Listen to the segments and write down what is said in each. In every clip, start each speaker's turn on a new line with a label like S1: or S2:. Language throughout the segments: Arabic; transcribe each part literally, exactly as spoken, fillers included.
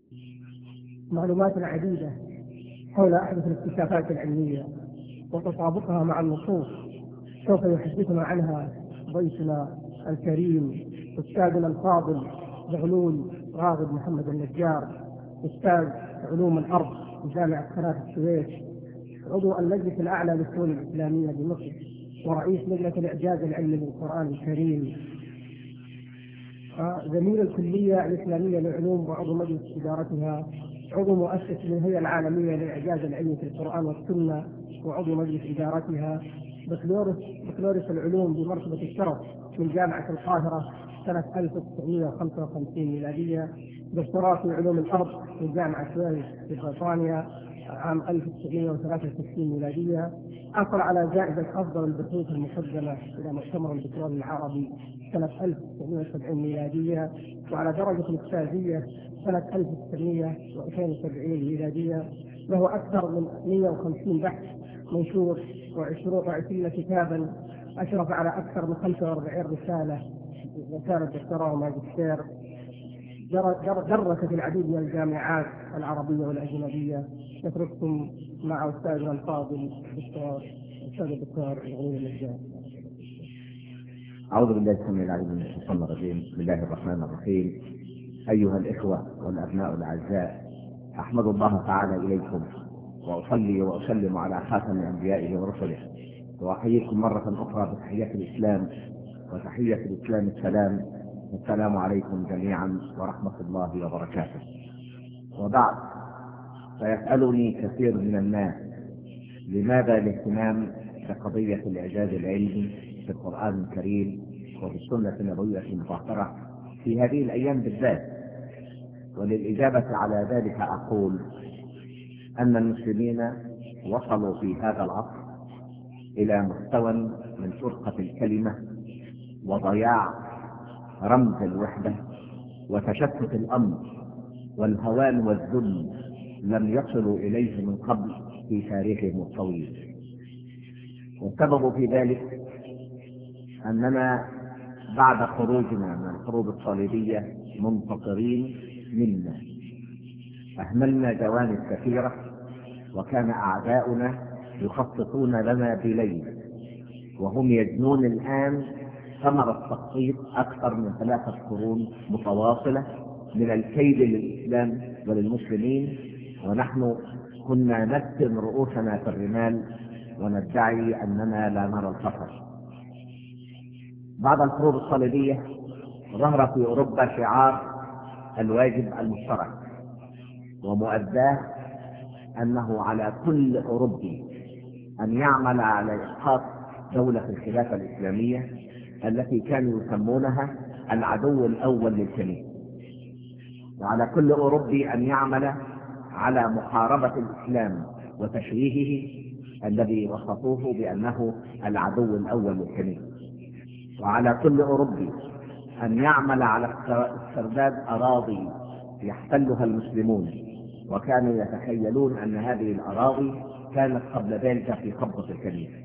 S1: معلومات عديدة حول أحدث الاكتشافات العلمية وتطابقها مع النصوص سوف يحدثنا عنها ضيفنا الكريم أستاذنا الفاضل زغلول راغب محمد النجار، أستاذ علوم الأرض بجامعة قناة السويس، عضو اللجنة الأعلى للشؤون الإسلامية بمصر، ورئيس لجنة الإعجاز العلمي للقرآن الكريم، زميل الكلية الإسلامية للعلوم وعضو مجلس إدارتها، عضو مؤسس للهيئة العالمية للإعجاز العلمي في القرآن والسنة وعضو مجلس إدارتها، بكالوريوس بكالوريوس العلوم بمرتبة الشرف من جامعة القاهرة سنة ألف وتسعمائة وخمسة وخمسين ميلادية، دكتوراه في علوم الأرض من جامعة ويلز في بريطانيا عام ألف وتسعمائة وثلاثة وستين ميلادية، حصل على جائزة أفضل البحوث المقدمة إلى مؤتمر البترول العربي سنة ألف وتسعمائة وسبعين ميلادية، وعلى درجة الأستاذية سنة ألف وتسعمائة واثنين وسبعين ميلادية. له أكثر من مئة وخمسين بحث منشور وعشرين كتابا، أشرف على أكثر من خمسة وأربعين رسالة رسالة دكتوراه وماجستير، درس في العديد من الجامعات العربية والأجنبية. نترككم مع أستاذنا الفاضل الدكتور أستاذ الدكتور زغلول النجار.
S2: أعوذ بالله السميع العليم من الشيطان الرجيم. بسم الله الرحمن الرحيم. أيها الإخوة والأبناء الأعزاء، أحمد الله تعالى إليكم وأصلي وأسلم على خاتم أنبيائه ورسله، وأحييكم مرة أخرى بتحية الإسلام، وتحية الإسلام السلام. السلام عليكم جميعا ورحمة الله وبركاته. وبعد، فيسألني كثير من الناس لماذا الاهتمام بقضية الإعجاز العلمي في القرآن الكريم وفي السنة النبوية المطهرة في هذه الأيام بالذات. وللإجابة على ذلك أقول أن المسلمين وصلوا في هذا العصر إلى مستوى من فرقة الكلمة وضياع رمز الوحدة وتشتت الأمر والهوان والذل لم يصلوا إليه من قبل في تاريخهم الطويل. والسبب في ذلك أننا بعد خروجنا من الحروب الصليبية منتصرين منا أهملنا جوانب كثيرة، وكان أعداؤنا يخططون لنا بليل، وهم يجنون الآن ثمر التخطيط أكثر من ثلاثة قرون متواصلة من الكيد للإسلام وللمسلمين، ونحن كنا نكتم رؤوسنا في الرمال وندعي أننا لا نرى الخطر. بعد الحروب الصليبية ظهر في أوروبا شعار الواجب المشترك، ومؤداه أنه على كل أوروبي أن يعمل على إسقاط دولة الخلافة الإسلامية التي كانوا يسمونها العدو الأول للكنيسة، وعلى كل أوروبي أن يعمل على محاربة الإسلام وتشويهه الذي وصفوه بأنه العدو الأول للكنيسة، وعلى كل أوروبي أن يعمل على استرداد أراضي يحتلها المسلمون، وكانوا يتخيلون أن هذه الأراضي كانت قبل ذلك في قبضة الكنيسة.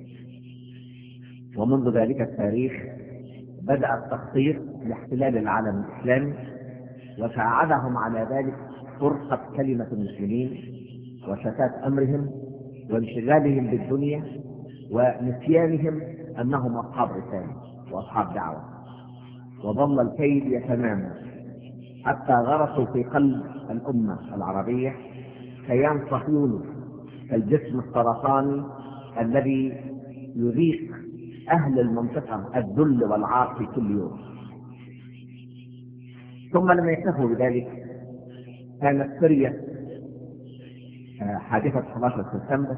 S2: ومنذ ذلك التاريخ بدأ التخطيط لاحتلال العالم الإسلامي، وساعدهم على ذلك فرقة كلمة المسلمين وشتات أمرهم وانشغالهم بالدنيا ونسيانهم أنهم أصحاب رسالة وأصحاب دعوة. وظل الكيد يتنامى حتى غرسوا في قلب الأمة العربية كيان صهيوني كالجسم السرطاني الذي يذيق أهل المنطقة الذل والعار في كل يوم. ثم لما يكتفوا بذلك كانت سوريا حادثة أحد عشر سبتمبر،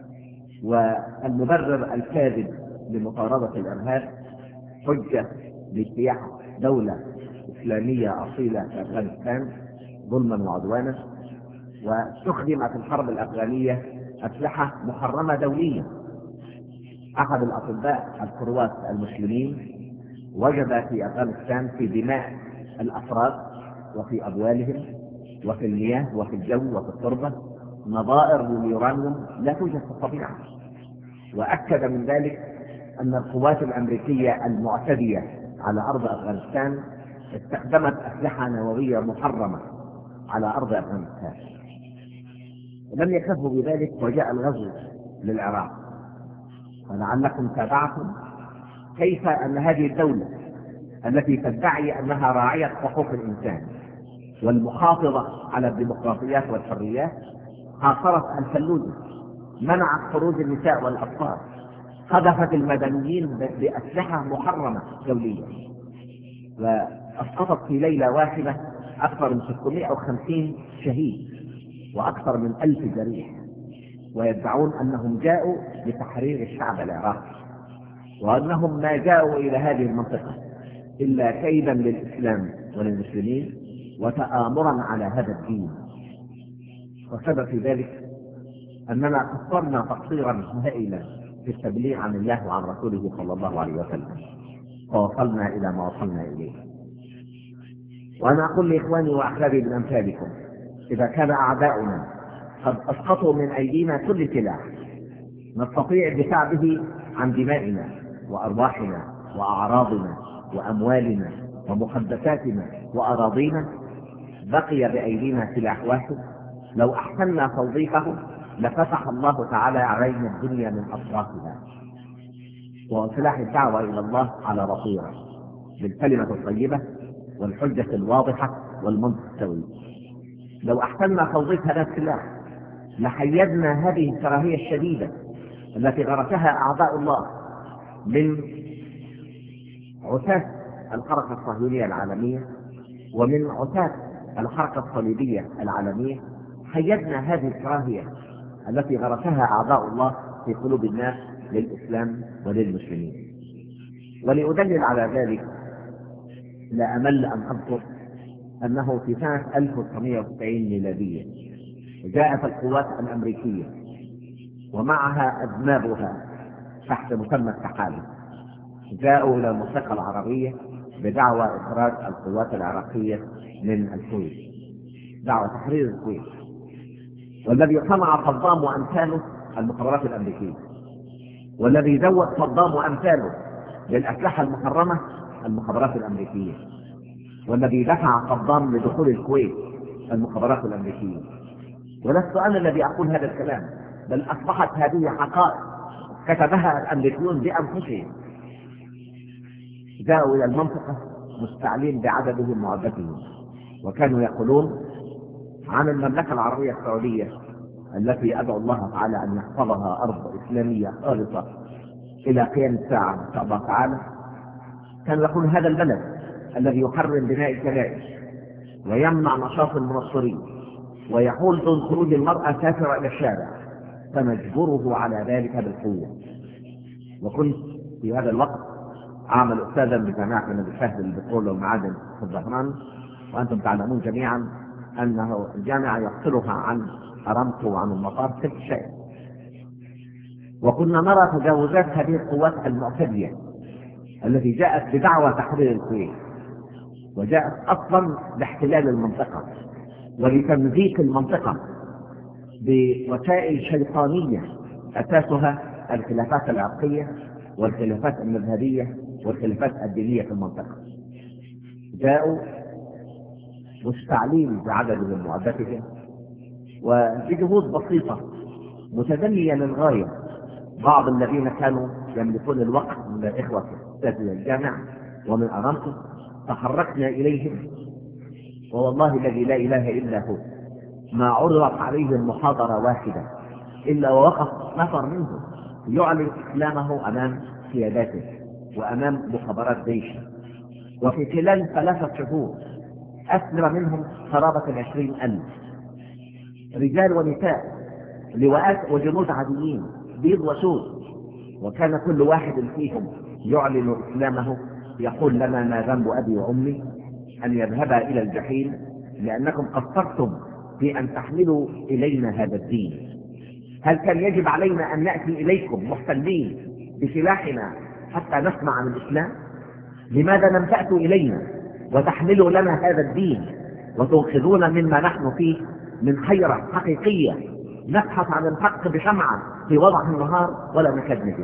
S2: والمبرر الكاذب لمطاردة الإرهاب حجة لاجتياح دولة إسلامية أصيلة في أفغانستان ظلما وعدوانا. واستخدم في الحرب الأفغانية أسلحة محرمة دوليا. أحد الأطباء الكروات المسلمين وجد في أفغانستان في دماء الأفراد وفي أبوالهم وفي المياه وفي الجو وفي التربة نظائر لليورانيوم لا توجد في الطبيعة. وأكد من ذلك أن القوات الأمريكية المعتدية على أرض أفغانستان استخدمت أسلحة نووية محرمة على أرض أفغانستان. لم يكتفوا بذلك وجاء الغزو للعراق. ولعلكم تابعتم كيف أن هذه الدولة التي تدعي أنها راعية حقوق الإنسان والمحافظة على الديمقراطيات والحريات حاصرت الفلوجة، منعت خروج النساء والأطفال، قذفت المدنيين بأسلحة محرمة دوليا، وأسقطت في ليلة واحدة أكثر من ستمائة وخمسين شهيد وأكثر من ألف جريح، ويدعون أنهم جاءوا لتحرير الشعب العراقي، وأنهم ما جاءوا إلى هذه المنطقة إلا كيدا للإسلام وللمسلمين وتآمرا على هذا الدين. وسبب في ذلك أننا قصرنا تقصيرا هائلا في التبليغ عن الله وعن رسوله صلى الله عليه وسلم، ووصلنا إلى ما وصلنا إليه. وأنا أقول لإخواني وأحبابي من أمثالكم، إذا كان أعداؤنا قد أسقطوا من أيدينا كل سلاح نستطيع الدفاع به عن دمائنا وأرواحنا وأعراضنا وأموالنا ومقدساتنا وأراضينا، بقي بأيدينا سلاح واحد لو أحسننا توظيفه لفتح الله تعالى علينا الدنيا من أطرافها، وهو سلاح الدعوة إلى الله على بصيرة بالكلمة الطيبة والحجة الواضحة والمنطق السوي. لو أحسننا توظيف هذا السلاح لحيدنا هذه الكراهية الشديدة التي غرسها أعداء الله من عتاة الحركة الصهيونية العالمية ومن عتاة الحركة الصليبية العالمية. حيدنا هذه الكراهية التي غرسها أعداء الله في قلوب الناس للإسلام وللمسلمين. ولأدلل على ذلك لا أمل أن أذكر أنه في سنة ألف وتسعمائة وتسعين ميلادية جاءت القوات الأمريكية ومعها أذنابها تحت مسمى التحالف، جاءوا إلى المنطقة العربية بدعوى إخراج القوات العراقية من الكويت، دعوى تحرير الكويت. والذي صنع صدام وأمثاله المخابرات الأمريكية، والذي زود صدام وأمثاله للأسلحة المحرمة المخابرات الأمريكية، والذي دفع صدام لدخول الكويت المخابرات الأمريكية. ولست أنا الذي أقول هذا الكلام، بل أصبحت هذه حقائق كتبها الأمريكيون بأنفسهم. جاءوا إلى المنطقة مستعلين بعددهم وعدتهم، وكانوا يقولون عن المملكة العربية السعودية التي أدعو الله تعالى أن يحفظها أرض إسلامية خالصة إلى قيام الساعة إن شاء الله تعالى، كانوا يقولون هذا البلد الذي يحرم بناء الكنائس ويمنع نشاط المنصرين ويحول دون خروج المرأة كافرة إلى الشارع فنجبره على ذلك بالقوة. وكنت في هذا الوقت أعمل أستاذا بجامعة نبي فهد للبترول والمعادن في الظهران، وأنتم تعلمون جميعا أنه الجامعة يفصلها عن أرامكو وعن المطار ست شيء. وكنا نرى تجاوزات هذه القوات المعتدية التي جاءت بدعوى تحرير الكويت، وجاءت أصلا لاحتلال المنطقة ولتمزيق المنطقة بوسائل شيطانية أساسها الخلافات العرقية والخلافات المذهبية والخلافات الدينية في المنطقة. جاءوا مستعلين بعددهم وعدتهم وبجهود بسيطة متدنية للغاية. بعض الذين كانوا يملكون الوقت من الإخوة أساتذة الجامعة ومن أرامكو تحركنا إليهم، ووالله الذي لا إله إلا هو ما عرضت عليهم محاضرة واحدة إلا ووقف نفر منهم يعلن إسلامه أمام سياداته وأمام مخابرات جيشه. وفي خلال ثلاثة شهور أسر منهم قرابة العشرين ألف رجال ونساء، لواءات وجنود عاديين بيض وسود، وكان كل واحد فيهم يعلن إسلامه يقول لنا ما ذنب أبي وأمي أن يذهبا إلى الجحيم لأنكم قصرتم في أن تحملوا إلينا هذا الدين. هل كان يجب علينا أن نأتي إليكم محتلين بسلاحنا حتى نسمع عن الإسلام؟ لماذا لم تأتوا إلينا وتحملوا لنا هذا الدين وتنقذونا مما نحن فيه من حيرة حقيقية نبحث عن الحق بشمعة في وضح النهار ولا نكاد نجد؟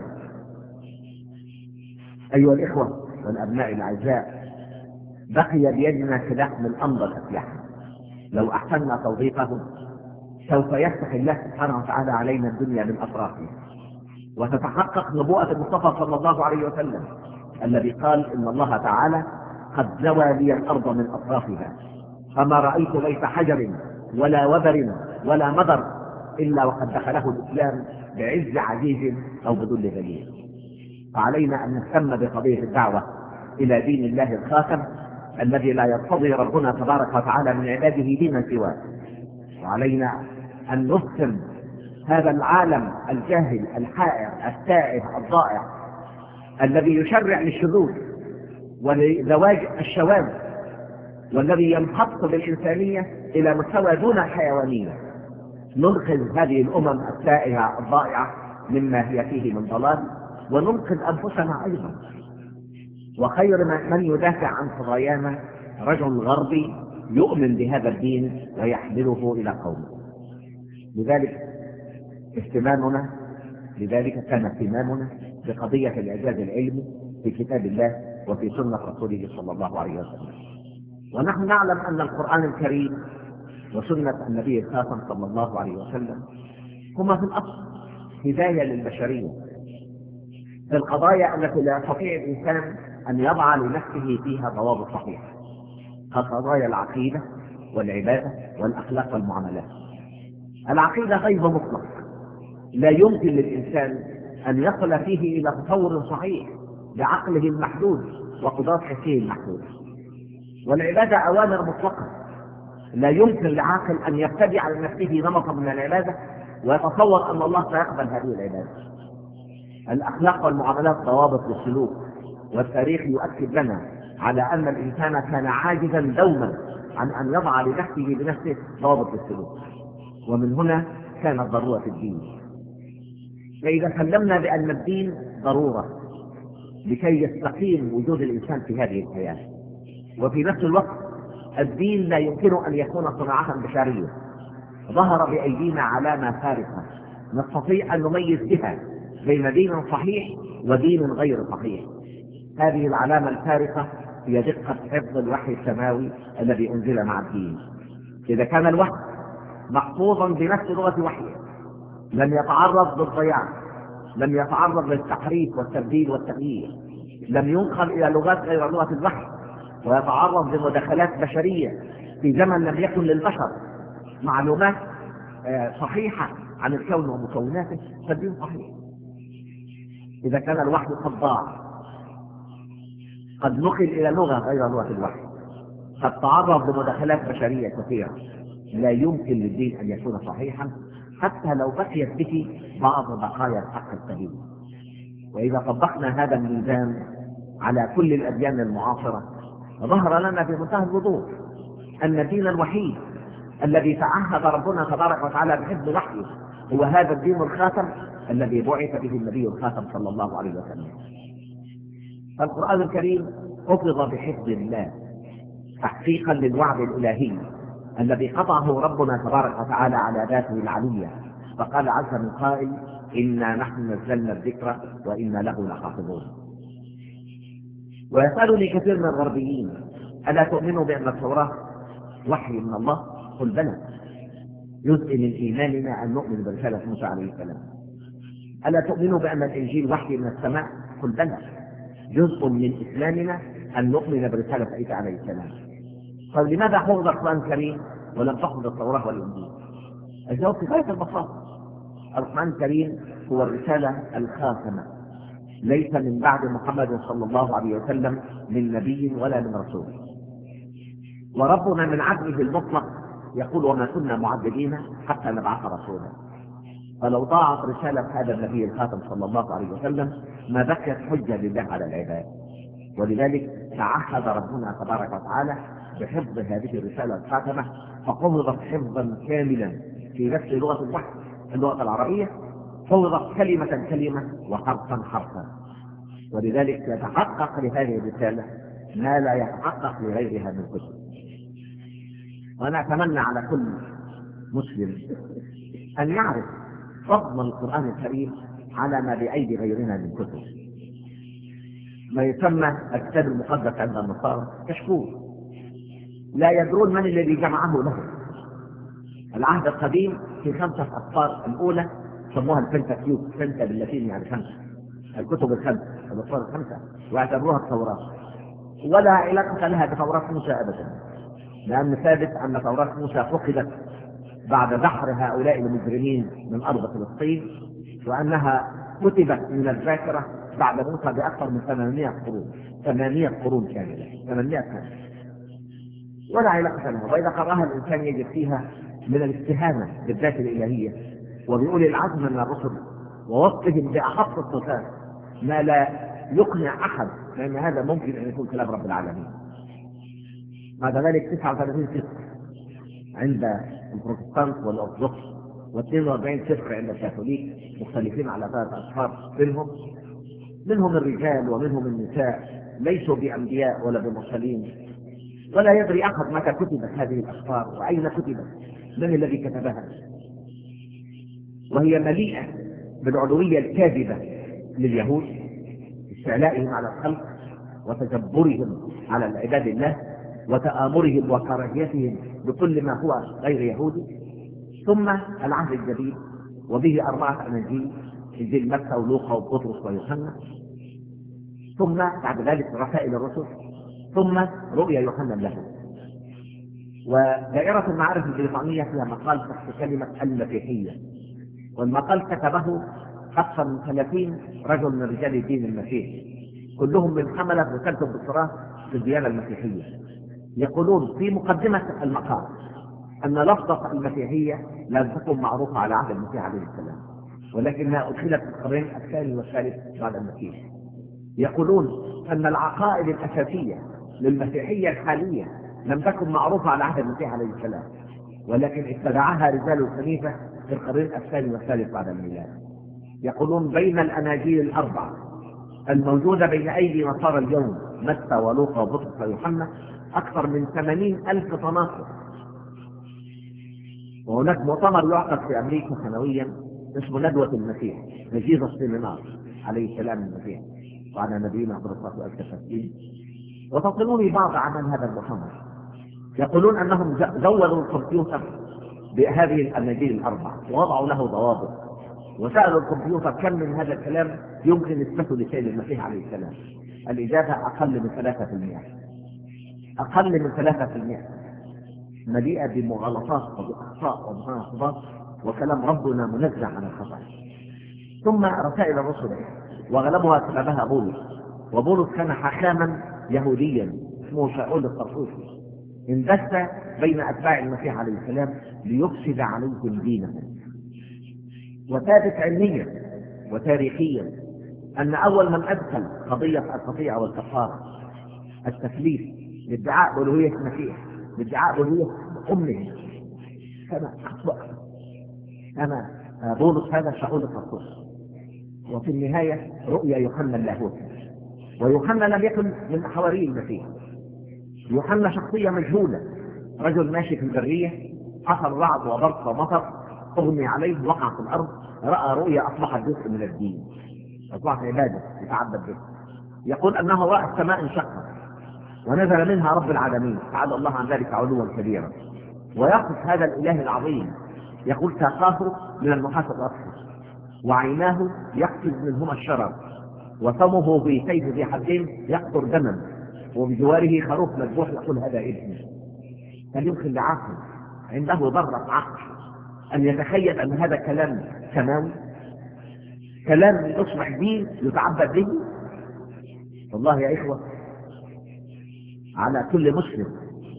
S2: أيها الإخوة والأبناء الأعزاء، بقي بيدنا سلاح من أمضى الأسلحة لو أحسننا توظيفه سوف يفتح الله سبحانه وتعالى علينا الدنيا من أطرافها، وتتحقق نبوءة المصطفى صلى الله عليه وسلم الذي قال إن الله تعالى قد زوى لي الأرض من أطرافها، فما رأيت بيت حجر ولا وبر ولا مدر إلا وقد دخله الإسلام بعز عزيز أو بذل ذليل. فعلينا أن نهتم بقضية الدعوة إلى دين الله الخاتم الذي لا يرتضي ربنا تبارك وتعالى من عباده دينا سواه، وعلينا أن نفهم هذا العالم الجاهل الحائر التائه الضائع الذي يشرع للشذوذ ولزواج الشواذ، والذي ينحط بالإنسانية إلى مستوى دون الحيوانية. ننقذ هذه الأمم التائهة الضائعة مما هي فيه من ضلال، وننقذ أنفسنا أيضا. وخير من يدافع عن قضايانا رجل غربي يؤمن بهذا الدين ويحمله إلى قومه. لذلك اهتمامنا لذلك كان اهتمامنا بقضية الإعجاز العلمي في كتاب الله وفي سنة رسوله صلى الله عليه وسلم. ونحن نعلم أن القرآن الكريم وسنة النبي الخاتم صلى الله عليه وسلم هما في الأصل هداية للبشرية في القضايا التي لا يستطيع الإنسان أن يضع لنفسه فيها ضوابط صحيحة، كقضايا العقيدة والعبادة والأخلاق والمعاملات. العقيدة غيب مطلق لا يمكن للإنسان أن يصل فيه إلى تصور صحيح بعقله المحدود وقدرات حسه المحدودة. والعبادة أوامر مطلقة لا يمكن لعاقل أن يبتدع على نفسه نمطا من العبادة ويتصور أن الله سيقبل هذه العبادة. الأخلاق والمعاملات ضوابط للسلوك، والتاريخ يؤكد لنا على أن الإنسان كان عاجزا دوما عن أن يضع لنفسه بنفسه ضوابط للسلوك، ومن هنا كانت ضرورة الدين. فإذا سلمنا بأن الدين ضرورة لكي يستقيم وجود الإنسان في هذه الحياة، وفي نفس الوقت الدين لا يمكن أن يكون صناعة بشرية ظهر بأيدينا علامة فارقة نستطيع أن نميز بها بين دين صحيح ودين غير صحيح. هذه العلامة الفارقة هي دقة حفظ الوحي السماوي الذي أنزل مع الدين. إذا كان الوحي محفوظا بنفس لغة وحيه لم يتعرض للضياع، لم يتعرض للتحريف والتبديل والتغيير، لم ينقل إلى لغات غير لغة الوحي ويتعرض لمداخلات بشرية في زمن لم يكن للبشر معلومات صحيحة عن الكون ومكوناته، فالدين صحيح. إذا كان الوحي قد ضاع، قد نقل إلى لغة غير لغة الوحي، قد تعرض لمداخلات بشرية كثيرة، لا يمكن للدين أن يكون صحيحا حتى لو بقيت به بعض بقايا الحق السليم. وإذا طبقنا هذا الميزان على كل الأديان المعاصرة ظهر لنا في منتهى الوضوح أن الدين الوحيد الذي تعهد ربنا تبارك وتعالى بحفظ وحيه هو هذا الدين الخاتم الذي بعث به النبي الخاتم صلى الله عليه وسلم. فالقرآن الكريم حفظ بحفظ الله تحقيقا للوعد الإلهي الذي قطعه ربنا تبارك وتعالى على ذاته العلية، فقال عز من قائل: إنا نحن نزلنا الذكر وإنا له لحافظون. ويسألني كثير من الغربيين: ألا تؤمنوا بأن التوراة وحي من الله؟ قل بلى، جزء من إيماننا أن نؤمن برسالة موسى عليه السلام. ألا تؤمنوا بأن الإنجيل وحي من السماء؟ قل بلى، جزء من إسلامنا أن نؤمن برسالة عيسى عليه السلام. طيب لماذا حفظ القرآن الكريم ولم تحفظ التوراة والإنجيل؟ الجواب في غاية البساطة: القرآن الكريم هو الرسالة الخاتمة، ليس من بعد محمد صلى الله عليه وسلم من نبي ولا من رسول. وربنا من عدله المطلق يقول: وما كنا معذبين حتى نبعث رسولا. فلو ضاعت رسالة هذا النبي الخاتم صلى الله عليه وسلم ما بقيت حجة لله على العباد. ولذلك تعهد ربنا تبارك وتعالى بحفظ هذه الرسالة الخاتمة، فحفظت حفظا كاملا في نفس لغة الوحي اللغة العربية، حفظت كلمة كلمة وحرفا حرفا. ولذلك يتحقق لهذه الرسالة ما لا يتحقق لغيرها من كتب. وأنا أتمنى على كل مسلم أن يعرف فضل القرآن الكريم على ما بأيدي غيرنا من كتب. ما يسمى الكتاب المقدس عند النصارى كشكول، لا يدرون من الذي جمعه له العهد القديم في خمسة أسفار الأولى سموها البنتاتيوك، بنتا باللاتيني يعني خمسة، الكتب الخمسة الأسفار الخمسة، واعتبروها التوراة، ولا علاقة لها بتوراة موسى أبدا، لأن ثابت أن توراة موسى فقدت بعد دحر هؤلاء المجرمين من أرض فلسطين، وأنها كتبت من الذاكرة بعد موسى بأكثر من ثمانمائة قرون، ثمانية قرون كاملة، ثمانمائة سنة، ولا علاقة لها. وإذا قرأها الإنسان يجد فيها من الاستهانة بالذات الإلهية وبأولي العزم من الرسل ووصفهم بأخص الصفات ما لا يقنع أحد، لأن هذا ممكن أن يكون كلام رب العالمين. بعد ذلك تسعة وثلاثين سفر عند البروتستانت والأرثوذكس، واثنين وأربعين سفر عند الكاثوليك، مختلفين على ثلاث أسفار منهم منهم الرجال ومنهم النساء، ليسوا بأنبياء ولا بمرسلين، ولا يدري أحد متى كتبت هذه الأسفار وأين كتبت، من الذي كتبها، وهي مليئة بالعلوية الكاذبة لليهود، استعلائهم على الخلق وتجبرهم على عباد الله وتآمرهم وكراهيتهم بكل ما هو غير يهودي. ثم العهد الجديد وبه أربعة أناجيل، إنجيل متى ولوقا وبطرس ويوحنا، ثم بعد ذلك رسائل الرسل، ثم رؤيا يوحنا له. ودائرة المعارف البريطانية فيها مقال تحت كلمة المسيحية، والمقال كتبه أكثر من ثلاثين رجل من رجال الدين المسيحي، كلهم من حملة رسالة الدكتوراه في الديانة المسيحية. يقولون في مقدمة المقال أن لفظة المسيحية لم تكن معروفة على عهد المسيح عليه السلام، ولكنها أدخلت في القرن الثاني والثالث بعد المسيح. يقولون أن العقائد الأساسية للمسيحية الحالية لم تكن معروفة على عهد المسيح عليه السلام، ولكن اتبعها رجال الكنيسة في القرن الثاني والثالث بعد الميلاد. يقولون بين الأناجيل الأربعة الموجودة بين أيدي نصارى اليوم، متى ولوقا وبطرس ويوحنا، أكثر من ثمانين ألف تناقض. وهناك مؤتمر يعقد في أمريكا سنويا اسمه ندوة المسيح، جيزس سيمينار عليه السلام المسيح وعلى نبينا عبد الصلاة والسلام. وتصلوني بعض عمل هذا المؤتمر، يقولون أنهم زودوا الكمبيوتر بهذه الأناجيل الأربعة ووضعوا له ضوابط، وسألوا الكمبيوتر كم من هذا الكلام يمكن إثباته لسيد المسيح عليه السلام. الإجابة أقل من ثلاثة في المئة، أقل من ثلاثة في المئة، مليئة بمغالطات وبأخطاء ومناقضات، وكلام ربنا منزه عن الخطأ. ثم رسائل الرسل وغلبها كتبها بولس، وبولس كان حكاما يهوديا اسمه شاول الطرطوسي، اندس بين أتباع المسيح عليه السلام ليفسد عليهم دينهم. وثابت علميا وتاريخيا أن أول من أدخل قضية الخطيئة والكفارة التثليث لادعاء ألوهية المسيح، لادعاء ألوهية أمه، كان أنا بولس هذا شاول الطرطوسي. وفي النهاية رؤيا يوحنا اللاهوتي، ويوحنا لم يكن من حواري المسيح. يوحنا شخصية مجهولة، رجل ماشي في البرية، حصل رعد وبرق ومطر، أغمي عليه، وقع في الأرض، رأى رؤيا أصبحت جزء من الدين، أصبحت عبادة يتعبد به. يقول أنه رأى السماء انشقت ونزل منها رب العالمين، تعالى الله عن ذلك علوا كبيرا. ويقف هذا الإله العظيم، يقول ساقاه من النحاس الأصفر، وعيناه يقفز منهما الشرر، وفمه في سيف ذي حدين يقطر دما، وبجواره خروف مذبوح، يقول هذا ابني. هل يمكن لعاقل عنده ذرة عقل أن يتخيل أن هذا كلام سماوي، كلام يصبح دين يتعبد به؟ والله يا إخوة، على كل مسلم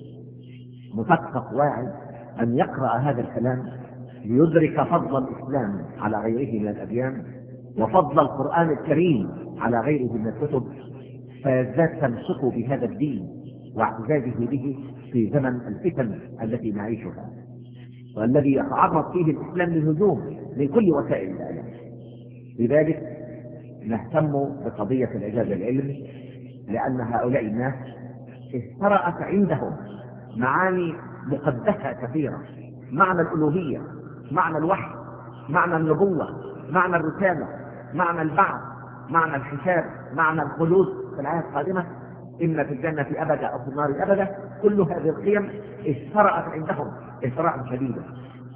S2: مثقف واعي أن يقرأ هذا الكلام ليدرك فضل الإسلام على غيره من الأديان، وفضل القرآن الكريم على غيره من الكتب، فيزداد تمسكه بهذا الدين واعتزازه به في زمن الفتن التي نعيشها، والذي يتعرض فيه الإسلام للهجوم من كل وسائل الإعلام. لذلك نهتم بقضية الإعجاز العلمي، لأن هؤلاء الناس اخترأت عندهم معاني مقدسة كثيرة، معنى الألوهية، معنى الوحي، معنى النبوة، معنى الرسالة، معنى البعث، معنى الحساب، معنى الخلود في الحياة القادمة، إما في الجنة أبدا أو في النار أبدا. كل هذه القيم اخترأت عندهم اختراعا شديدا،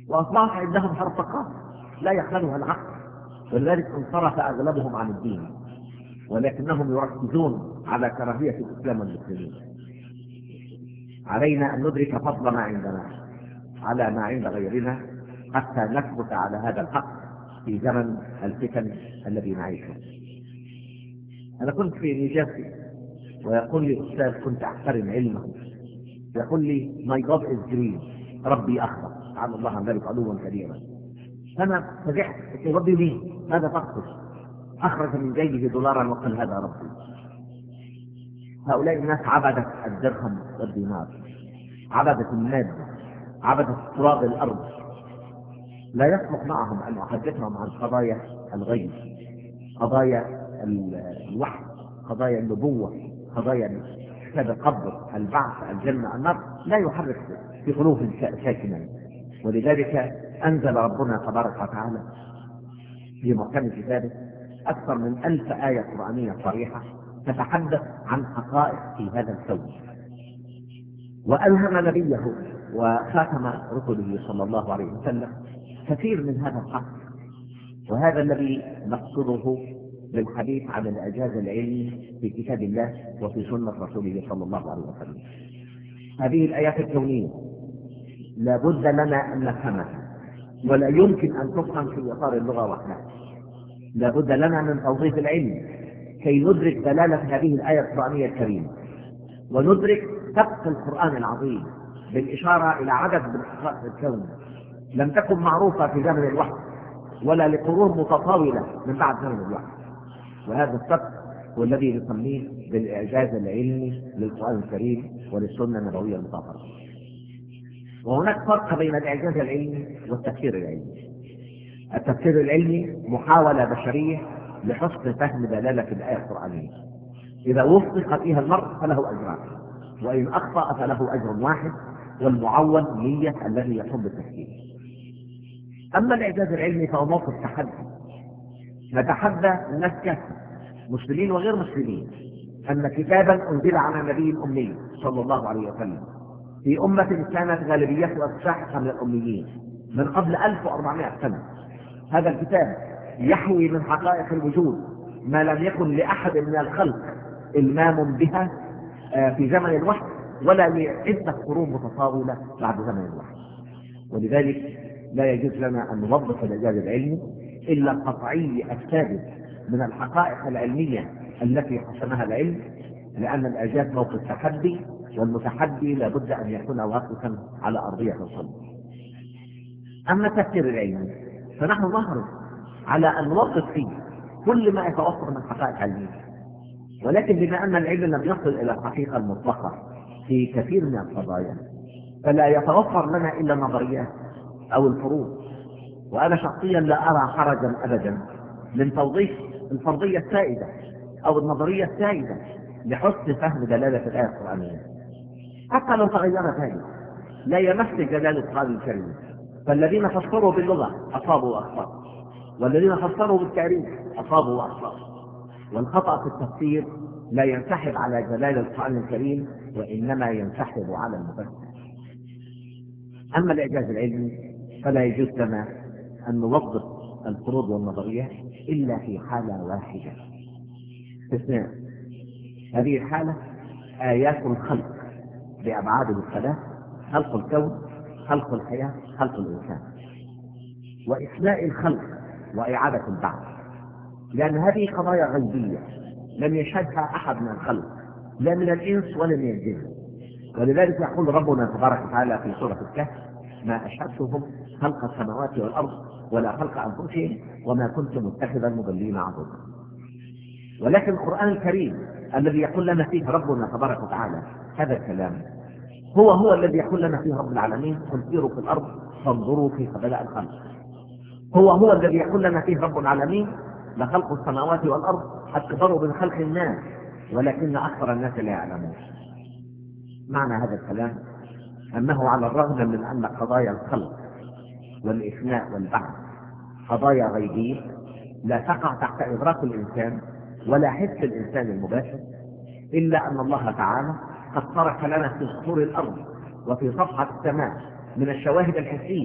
S2: وأصبحت عندهم هرطقات لا يخلوها العقل، ولذلك انصرف أغلبهم عن الدين، ولكنهم يركزون على كراهية الإسلام والمسلمين. علينا أن ندرك فضل ما عندنا على ما عند غيرنا حتى نثبت على هذا الحق في زمن الفتن الذي نعيشه. أنا كنت في نيجاتي ويقول لي أستاذ كنت أحترم علمه، يقول لي my God is green، ربي أخضر، تعالى الله عن ذلك علوا كبيرا. فأنا فزعت، قلت ربي مين؟ ماذا تقصد؟ أخرج من جيبه دولارا وقال هذا ربي. هؤلاء الناس عبدت الدرهم والدينار، عبدت المادة، عبدت تراب الأرض. لا يصلح معهم أن أحدثهم عن قضايا الغيب، قضايا الوحي، قضايا النبوة، قضايا حساب القبر، البعث، الجنة، النار. لا يحرك في قلوب ساكنا. ولذلك أنزل ربنا تبارك وتعالى في محكم كتابه أكثر من ألف آية قرآنية صريحة تتحدث عن حقائق في هذا الكون، وألهم نبيه وخاتم رسله صلى الله عليه وسلم كثير من هذا الحق. وهذا الذي نقصده بالحديث عن الإعجاز العلمي في كتاب الله وفي سنة رسوله صلى الله عليه وسلم. هذه الآيات الكونية لا بد لنا أن نفهمها، ولا يمكن أن تفهم في إطار اللغة وحدها. لا بد لنا من توظيف العلم كي ندرك دلالة هذه الآية القرآنية الكريمة، وندرك سبق القرآن العظيم بالإشارة إلى عدد من حقائق الكون لم تكن معروفة في زمن الوحي ولا لقرون متطاولة من بعد زمن الوحي. وهذا السبق هو الذي نسميه بالإعجاز العلمي للقرآن الكريم وللسنة النبوية المطهرة. وهناك فرق بين الإعجاز العلمي والتفسير العلمي. التفسير العلمي محاولة بشرية لحسن فهم دلالة الآية القرآنية، إذا وفق فيها المرء فله أجران، وإن أخطأ فله أجر واحد، والمعول نية الذي يقوم بالتفسير. أما الإعجاز العلمي فهو موقف تحدي، نتحدى الناس كافة مسلمين وغير مسلمين أن كتابا أنزل على النبي الأمي صلى الله عليه وسلم في أمة كانت غالبيتها الساحقة من الأميين من قبل ألف وأربعمائة سنة. هذا الكتاب يحوي من حقائق الوجود ما لم يكن لأحد من الخلق إلمام بها في زمن الوحي ولا لعدة قرون متطاولة بعد زمن الوحي. ولذلك لا يجوز لنا أن نوظف الإعجاز العلمي إلا القطعي الثابت من الحقائق العلمية التي حسمها العلم، لأن الإعجاز موقف تحدي، والمتحدي لابد أن يكون واقفا على أرضية الصلب. أما التفسير العلمي فنحن نحرص على أن نوظف فيه كل ما يتوفر من حقائق علمية، ولكن بما أن العلم لم يصل إلى الحقيقة المطلقة في كثير من القضايا فلا يتوفر لنا إلا النظريات أو الفروض. وأنا شخصيا لا أرى حرجا أبدا من توظيف الفرضية السائدة أو النظرية السائدة لحسن فهم دلالة الآية القرآنية، حتى لو تغير ذلك لا يمس جلال القرآن الكريم. فالذين فسروا باللغة أصابوا وأخطأوا، والذين فسروا بالتاريخ أصابوا وأخطأوا. والخطأ في التفسير لا ينسحب على جلال القرآن الكريم، وإنما ينسحب على المفسر. أما الإعجاز العلمي فلا يجوز لنا أن نوظف الفروض والنظريات إلا في حالة واحدة استثناء. هذه الحالة آيات الخلق بأبعاده الثلاث: خلق الكون، خلق الحياة، خلق الإنسان، وإحياء الخلق وإعادة البعث، لأن هذه قضايا غيبية لم يشهدها أحد من الخلق لا من الإنس ولا من الجن. ولذلك يقول ربنا تبارك وتعالى في سورة الكهف: ما أشهدتهم خلق السماوات والأرض ولا خلق أنفسهم وما كنت متخذ المضلين عضدا. ولكن القرآن الكريم الذي يقول لنا فيه ربنا تبارك وتعالى هذا الكلام هو هو الذي يقول لنا فيه رب العالمين: قل سيروا في الأرض فانظروا كيف بدأ الخلق. هو هو الذي يقول لنا فيه رب العالمين: لخلق السماوات والأرض أكبر من خلق الناس ولكن أكثر الناس لا يعلمون. معنى هذا الكلام أنه على الرغم من أن قضايا الخلق والإفناء والبعث قضايا غيبية لا تقع تحت إدراك الإنسان ولا حس الإنسان المباشر، إلا أن الله تعالى قد ترك لنا في سطور الأرض وفي صفحة السماء من الشواهد الحسية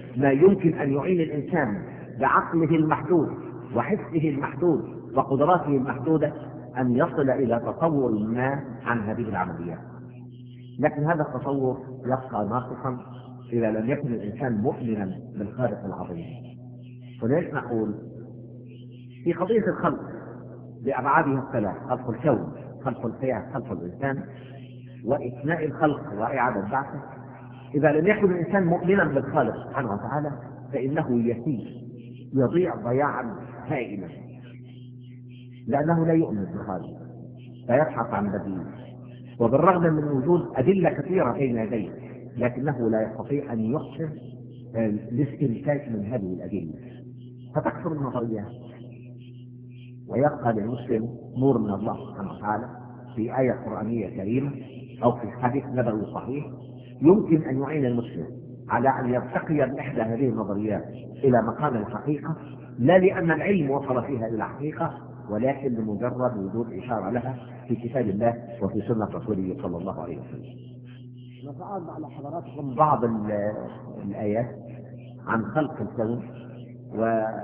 S2: ما يمكن أن يعين الإنسان بعقله المحدود وحسه المحدود وقدراته المحدودة أن يصل إلى تصور ما عن هذه العمليات. لكن هذا التصور يبقى ناقصا إذا لم يكن الإنسان مؤمنا بالخالق العظيم. ولذلك نقول في قضية الخلق بأبعادها الثلاث: خلق الكون، خلق الحياة، خلق الإنسان، وإثناء الخلق وإعادة بعثه، إذا لم يكن الإنسان مؤمنا بالخالق سبحانه وتعالى فإنه يسير يضيع ضياعا هائلا، لأنه لا يؤمن بالخالق فيبحث عن بديل، وبالرغم من وجود أدلة كثيرة بين يديه لكنه لا يستطيع أن يحسن الاستنتاج من هذه الأدلة، فتكثر النظريات. ويبقى للمسلم نور من الله سبحانه وتعالى في آية قرآنية كريمة أو في حديث نبوي صحيح يمكن أن يعين المسلم على أن يرتقي بإحدى هذه النظريات إلى مقام الحقيقة، لا لأن العلم وصل فيها إلى الحقيقة، ولكن لمجرد وجود إشارة لها في كتاب الله وفي سنة رسوله صلى الله عليه وسلم. نتعرض على حضراتكم بعض الآيات عن خلق الكون و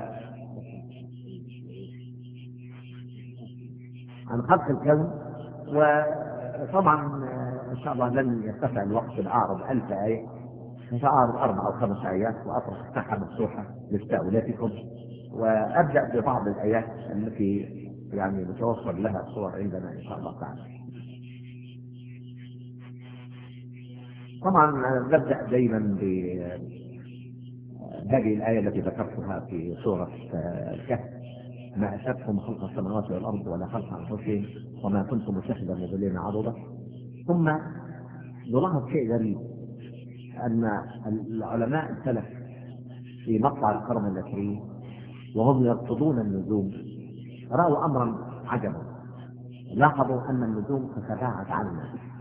S2: عن خلق الكون، وطبعا إن شاء الله لن يتسع الوقت لأعرض ألف آية، سأعرض أربع أو خمس آيات وأترك الساحة مفتوحة لتساؤلاتكم، وأبدأ ببعض الآيات التي يعني نتوصل لها الصور عندنا إن شاء الله تعالى. طبعا نبدأ دائما بهذه الآية التي ذكرتها في سورة الكهف: ما أشهدتم خلق السماوات والأرض ولا خلق أنفسهم وما كنتم متخذا المضلين عضدا. ثم نلاحظ شيء غريب، أن العلماء السلف في مقطع القرن العشرين وهم يرصدون النجوم رأوا أمرا عجبا، لاحظوا أن النجوم تتباعد عنا،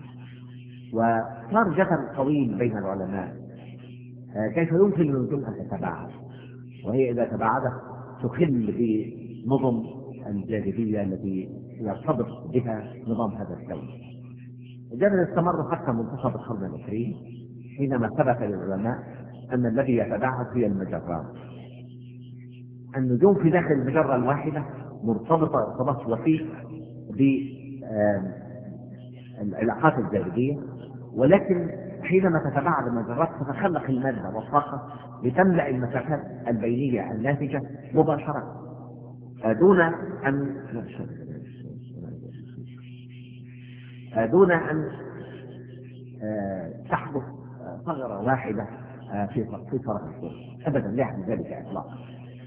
S2: وصار جدل طويل بين العلماء كيف يمكن للنجوم أن تتباعد، وهي إذا تباعدت تخل بنظم الجاذبية التي يرتبط بها نظام هذا الكون. الجدل استمر حتى منتصف القرن العشرين حينما ثبت للعلماء أن الذي يتباعد هي المجرات. النجوم في داخل المجرة الواحدة مرتبطة ارتباط وثيق بالعلاقات الجاذبية، ولكن حينما تتباعد المجرات تتخلق المادة والطاقة لتملأ المسافات البينية الناتجة مباشرة دون أن دون أن تحدث ثغرة واحدة في في طرف الصورة أبدا، لا يحدث ذلك إطلاقا.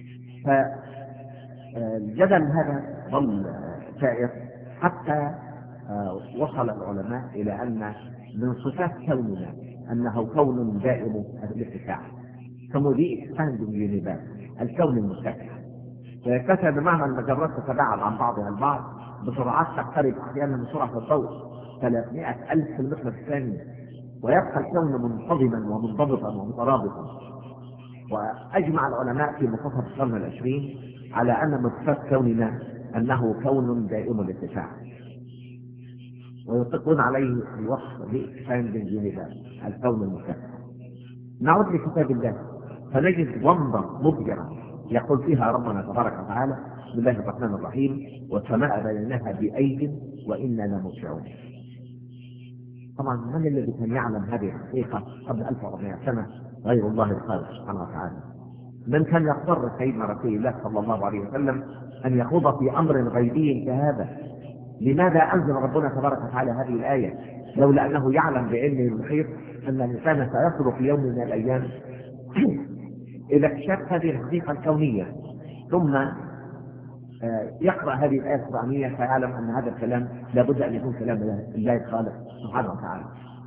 S2: فالجدل هذا ظل سائر حتى وصل العلماء إلى أن من صفات كوننا أنه كون دائم الاتساع، كمودي expanding universe، الكون المتسع، ويتسع بمعنى المجرات تتباعد عن بعضها البعض بسرعات تقترب أحيانا من سرعة الضوء ثلاثمائة ألف في المتر الثاني، ويبقى الكون منتظما ومنضبطا ومترابطا. وأجمع العلماء في منتصف القرن العشرين على أن من صفات كوننا أنه كون دائم الاتساع، ويطلقون عليه الوصف بإكسباندنج يونيفرس، الكون المتسع. نعود لكتاب الله فنجد ومضة مبهرة يقول فيها ربنا تبارك وتعالى: بسم الله الرحمن الرحيم: والسماء بنيناها بأيد وإنا لموسعون. طبعا من الذي كان يعلم هذه الحقيقة قبل ألف وأربعمائة سنة غير الله الخالق سبحانه وتعالى؟ من كان يضطر سيدنا رسول الله صلى الله عليه وسلم أن يخوض في أمر غيبي كهذا؟ لماذا أنزل ربنا تبارك وتعالى هذه الآية لولا أنه يعلم بعلمه المحيط أن الإنسان سيصل في يوم من الأيام إلى اكتشاف هذه الحقيقة الكونية، ثم يقرأ هذه الآية القرآنية فيعلم أن هذا الكلام لابد أن يكون كلام الله الخالق سبحانه وتعالى.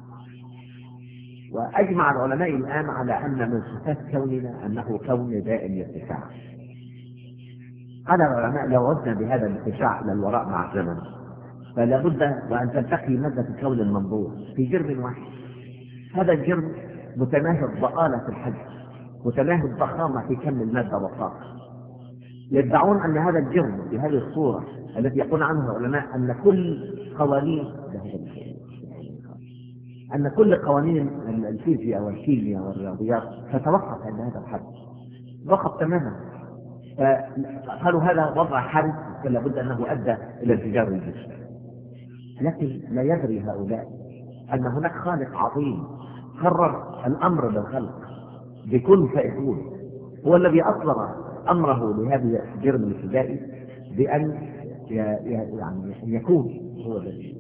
S2: وأجمع العلماء الآن على أن من صفات كوننا أنه كون دائم الاتساع. قال العلماء: لو عدنا بهذا الاتساع إلى الوراء مع الزمن فلا بد وأن تلتقي مادة الكون المنظور في جرم واحد. هذا الجرم متناهي الضآلة في الحجم، متناهي الضخامة في كم المادة والطاقة. يدعون أن هذا الجرم بهذه الصورة التي يقول عنها العلماء أن كل قوانين أن كل قوانين الفيزياء والكيمياء والرياضيات تتوقف عند هذا الحد، وقف تماما. فقالوا هذا وضع حرج فلا بد أنه أدى إلى انفجار الجسم. لكن لا يدري هؤلاء أن هناك خالق عظيم قرر الأمر بالخلق بكل فيكون، هو الذي أصدر أمره لهذا الجرم الابتدائي بأن يعني يكون، هو الذي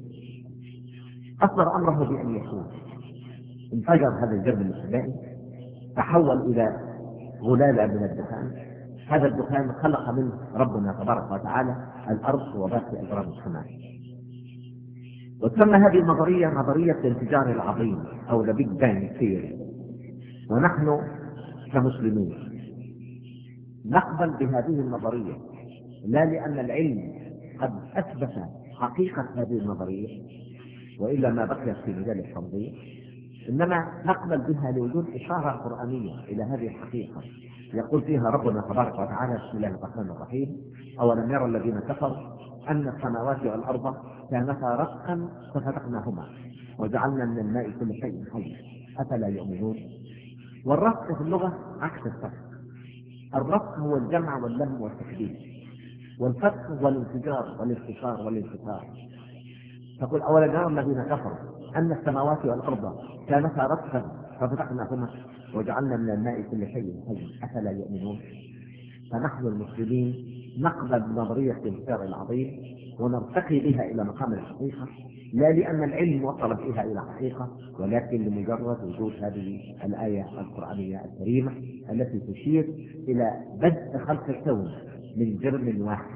S2: أصدر أمره بأن يكون. انفجر هذا الجرم الابتدائي، تحول إلى غلالة من الدخان. هذا الدخان خلق منه ربنا تبارك وتعالى الأرض وباقي أجرام السماء. وتسمى هذه النظرية نظرية الانفجار العظيم أو the big bang theory. ونحن كمسلمين نقبل بهذه النظرية، لا لأن العلم قد أثبت حقيقة هذه النظرية وإلا ما بقيت في مجال التنظير، إنما نقبل بها لوجود إشارة قرآنية إلى هذه الحقيقة يقول فيها ربنا تبارك وتعالى بسم الله الرحمن الرحيم: أولم يرى الذين كفروا أن السماوات والأرض كانتا رتقا ففتقناهما وجعلنا من الماء كل شيء حي أفلا يؤمنون. والرتق في اللغة عكس الفتق. الرتق هو الجمع واللم والتكبير، والفتق هو الانفجار والانتشار والانتشار. تقول أولم يرى الذين كفروا أن السماوات والأرض كانتا رتقا ففتقناهما وجعلنا من الماء كل شيء حي أفلا يؤمنون. فنحن المسلمين نقبل بنظرية الانفجار العظيم ونرتقي بها إلى مقام الحقيقة، لا لأن العلم وصل فيها إلى حقيقة، ولكن لمجرد وجود هذه الآية القرآنية الكريمة التي تشير إلى بدء خلق الكون من جرم واحد.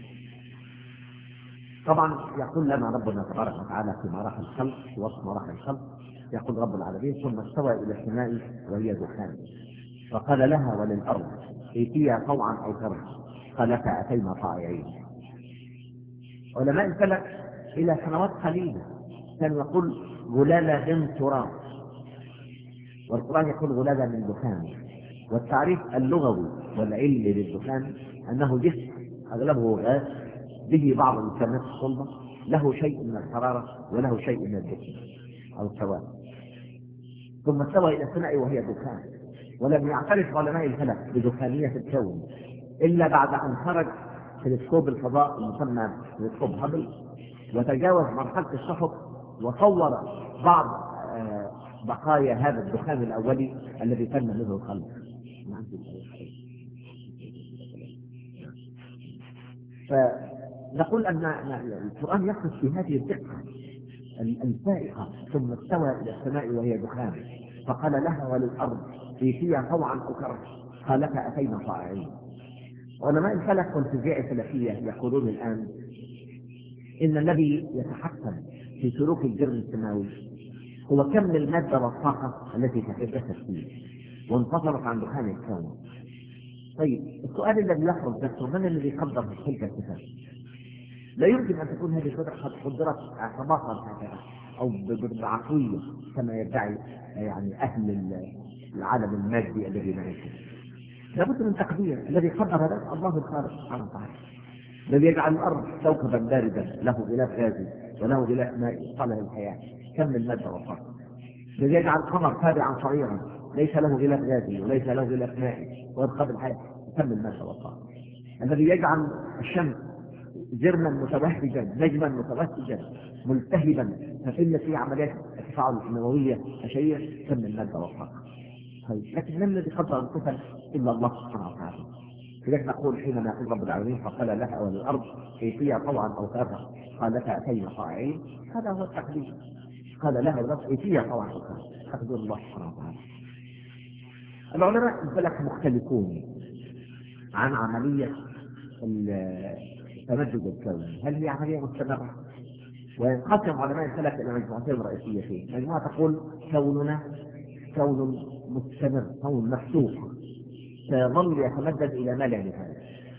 S2: طبعا يقول لنا ربنا تبارك وتعالى في مراحل الخلق، في وصف مراحل الخلق يقول رب العالمين: ثم استوى إلى السماء وهي دخان فقال لها وللأرض ائتيا طوعا أو كرها قالتا أتينا طائعين. علماء الفلك إلى سنوات قليلة كان يقول غلالة من تراب، والقرآن يقول غلالة من دخان. والتعريف اللغوي والعلمي للدخان أنه جسم أغلبه غاز به بعض الكائنات الصلبة، له شيء من الحرارة وله شيء من الدفء أو السواد. ثم استوى إلى السماء وهي دخان. ولم يعترف علماء الفلك بدخانية الكون إلا بعد أن خرج تلسكوب الفضاء المسمى تلسكوب هابل وتجاوز مرحلة الشفق وصور بعض بقايا هذا الدخان الأولي الذي تم منه الخلق. فنقول أن القرآن يقصد في هذه الدقة الفائقة: ثم استوى إلى السماء وهي دخان فقال لها وللأرض ائتيا طوعا أو كرها قالتا أتينا طائعين. علماء الفلك والفيزياء الفلكية يقولون الآن إن الذي يتحكم في سلوك الجرم السماوي هو كم المادة والطاقة التي تتجسد فيه وانفصلت عن دخان الكون. طيب السؤال الذي يخرج نفسه: من الذي قدر تلك الصفات؟ لا يمكن أن تكون هذه الصفات قد قدرت اعتباطا هكذا أو بعفوية كما يدعي يعني أهل العالم المادي الذي نعيش فيه. لابد من تقدير. الذي قدر هذا الله الخالق سبحانه وتعالى، الذي يجعل الأرض كوكبا باردا له غلاف غازي وله غلاف مائي صالح للحياة كم من مادة وطاقة، الذي يجعل القمر تابعا صغيرا ليس له غلاف غازي وليس له غلاف مائي ويبقى بالحياة كم من مادة وطاقة، الذي يجعل الشمس جرما متوهجا نجما متوهجا ملتهبا تتم فيه عمليات التفاعل النووية الشيء كم من مادة وطاقة. لكن من الذي قدر الكفل إلا الله سبحانه وتعالى. لذلك نقول حينما يقول رب العالمين فقال لها وللأرض ائتيا طوعا أو كرها قالتا أتينا طائعين، هذا هو التقدير. قال لها وللأرض ائتيا طوعا أو كرها، تقدير الله سبحانه وتعالى. العلماء الفلك مختلفون عن عملية تمدد الكون، هل هي عملية مستمرة؟ وينقسم علماء الفلك إلى مجموعتين رئيسيتين. مجموعة تقول كوننا كون مستمر، كون مفتوح سيظل يتمدد إلى ما لا نهاية.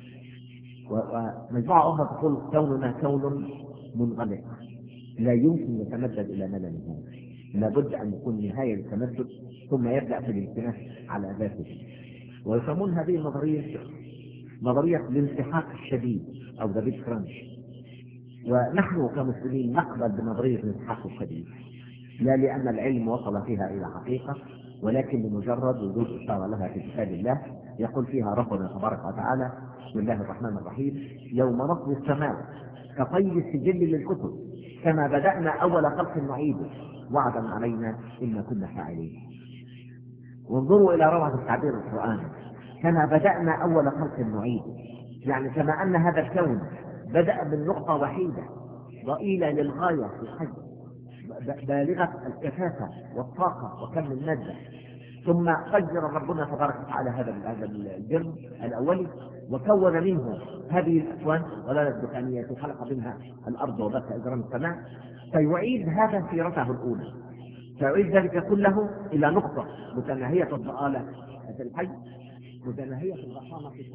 S2: ومجموعة أخرى تقول كوننا كون منغلق لا يمكن يتمدد إلى ما لا نهاية، لابد أن يكون نهاية التمدد ثم يبدأ في الانتهاء على ذاته. ويسمون هذه النظرية نظرية الانسحاق الشديد أو ذا بيج كرانش. ونحن كمسلمين نقبل بنظرية الانسحاق الشديد، لا لأن العلم وصل فيها إلى حقيقة، ولكن لمجرد وجود إشارة لها في كتاب الله يقول فيها ربنا تبارك وتعالى: بسم الله الرحمن الرحيم: يوم نطوي السماء كطي السجل للكتب كما بدأنا أول خلق نعيده وعدا علينا إن كنا فاعلين. وانظروا إلى روعة التعبير القرآني: كما بدأنا أول خلق نعيده، يعني كما أن هذا الكون بدأ من نقطة وحيدة ضئيلة للغاية في الحجم بالغة الكثافة والطاقة وكم المادة، ثم فجر ربنا تبارك وتعالى هذا هذا الجرم الأولي وكون منه هذه الأكوان الغلالة الدخانية التي خلق منها الأرض وبث إجرام السماء، فيعيد هذا سيرته الأولى، فيعيد ذلك كله إلى نقطة متناهية الضآلة في الحي، متناهية الضخامة في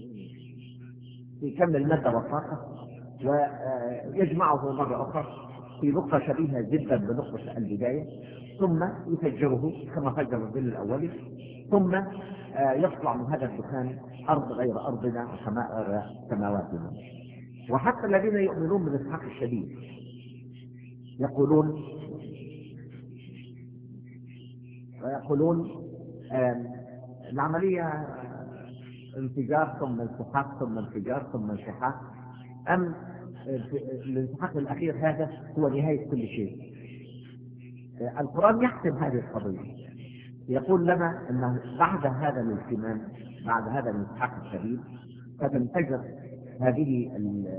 S2: في كم المادة والطاقة، ويجمعه مرة أخرى في نقطة شبيهة جدا بنقطة البداية، ثم يفجره كما فجر الظل الأولي، ثم يطلع من هذا الدخان أرض غير أرضنا وسماء غير سماواتنا. وحتى الذين يؤمنون بالإسحاق الشديد يقولون ويقولون العملية انفجار ثم انسحاق ثم انفجار ثم انسحاق، أم الانسحاق الأخير هذا هو نهاية كل شيء. القرآن يحسم هذه القضية، يقول لنا أنه بعد هذا الانفجار، بعد هذا الانسحاق الشديد، فتنفجر هذه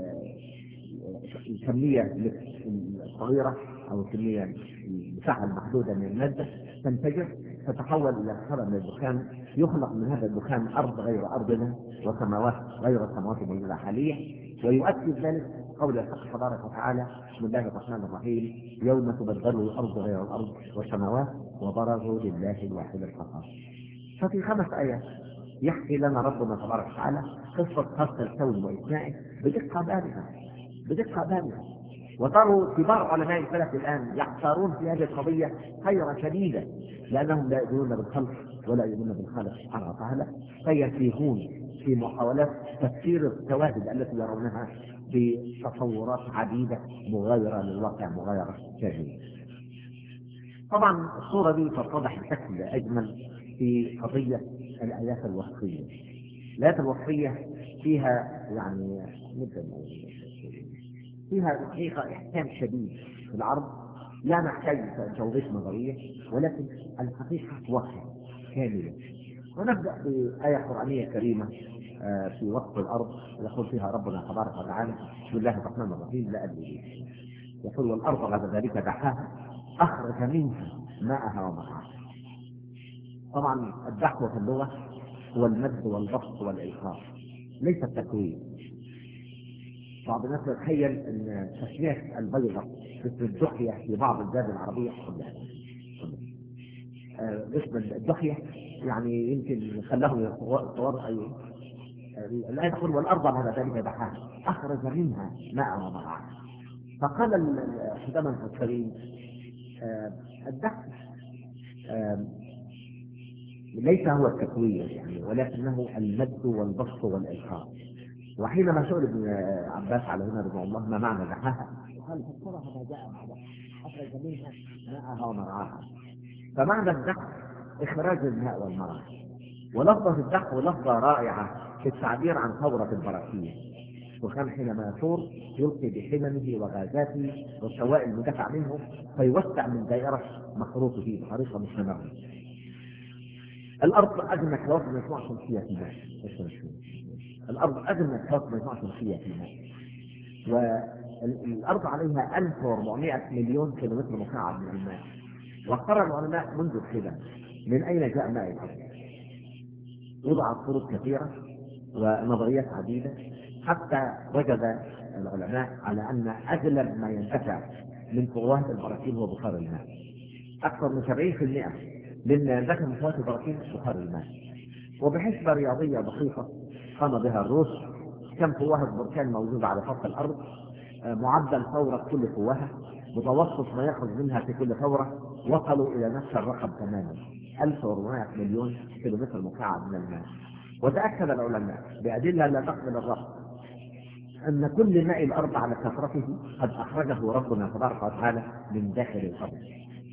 S2: الكمية الصغيرة أو الكمية المساحة المحدودة من المادة تنفجر فتحول إلى خرم من الدخان، يخلق من هذا الدخان أرض غير أرضنا وسماوات غير السماوات الموجودة حاليا. ويؤكد ذلك قول الحق تبارك وتعالى: بسم الله الرحمن الرحيم: يوم تبدل الأرض غير الأرض والسماوات وبرزوا لله الواحد القهار. ففي خمس آيات يحكي لنا ربنا تبارك وتعالى قصة خلق الكون وإثنائه بدقة بالغة بدقة بالغة. وتروا كبار علماء الفلك الآن يحتارون في هذه القضية حيرة شديدة، لأنهم لا يؤمنون بالخلق ولا يؤمنون بالخالق سبحانه وتعالى، فيتيهون في محاولات تفسير الكواكب التي يرونها بتصورات عديدة مغايرة للواقع، مغايرة كاملة. طبعا الصورة دي تتضح بشكل أجمل في قضية الآيات الوصفية. الآيات الوصفية فيها يعني مثل فيها حقيقة إحكام شديد في العرض، لا نحتاج توضيح نظرية، ولكن الحقيقة وصف كاملة. ونبدأ بآية قرآنية كريمة في وصف الأرض، يقول فيها ربنا تبارك وتعالى: بسم الله الرحمن الرحيم: لا أدري. يقول: والأرض بعد ذلك دحاها أخرج منها ماءها ومرعاها. طبعا الدحو في اللغة هو المد والبسط والإلقاء، ليس التكوين. بعض الناس يتخيل ان تشريح البيضة مثل الدحية في بعض البلاد العربية كلها. اسم الدحية يعني يمكن خلاهم يتصور أي الآية تقول: والأرض بعد ذلك دحاها أخرج منها ماء ومرعاها. فقال الحكماء المفسرين: الدحو ليس هو التكوير يعني، ولكنه المد والبسط والإلقاء. وحينما سئل ابن عباس عليهما رضي الله ما معنى دحاها، قال: فسرها ما جاء بعدها أخرج منها ماءها ومرعاها. فمعنى الدحو إخراج الماء والمرعى. ولفظة الدحو لفظة رائعة في التعبير عن ثورة البراكين، وكان حينما يثور يلقي بحممه وغازاته والسوائل المدفع منه فيوسع من دائرة مخروطه بطريقة مستمرة. الأرض أجمع كواكب مجموعة شمسية في الماء. الأرض أجمع كواكب مجموعة شمسية في الماء، والأرض عليها ألف وأربعمائة مليون كيلومتر مكعب من الماء. واختار العلماء منذ القدم من أين جاء ماء الأرض. وضعت طرق كثيرة ونظريات عديدة، حتى وجد العلماء على أن أغلب ما ينتفع من فوات البراكين هو بخار الماء. أكثر من سبعين بالمئة مما ينتفع من فوات البراكين بخار الماء. وبحسبة رياضية بسيطة قام بها الروس: كم فوهة بركان موجودة على سطح الأرض، معدل ثورة كل فوهة، متوسط ما يخرج منها في كل ثورة، وصلوا إلى نفس الرقم تماما: ألف وأربعمائة مليون كيلومتر مكعب من الماء. وتأكد العلماء بأدلة لا تقبل الرفض أن كل ماء الأرض على كثرته قد أخرجه ربنا تبارك وتعالى من داخل الأرض.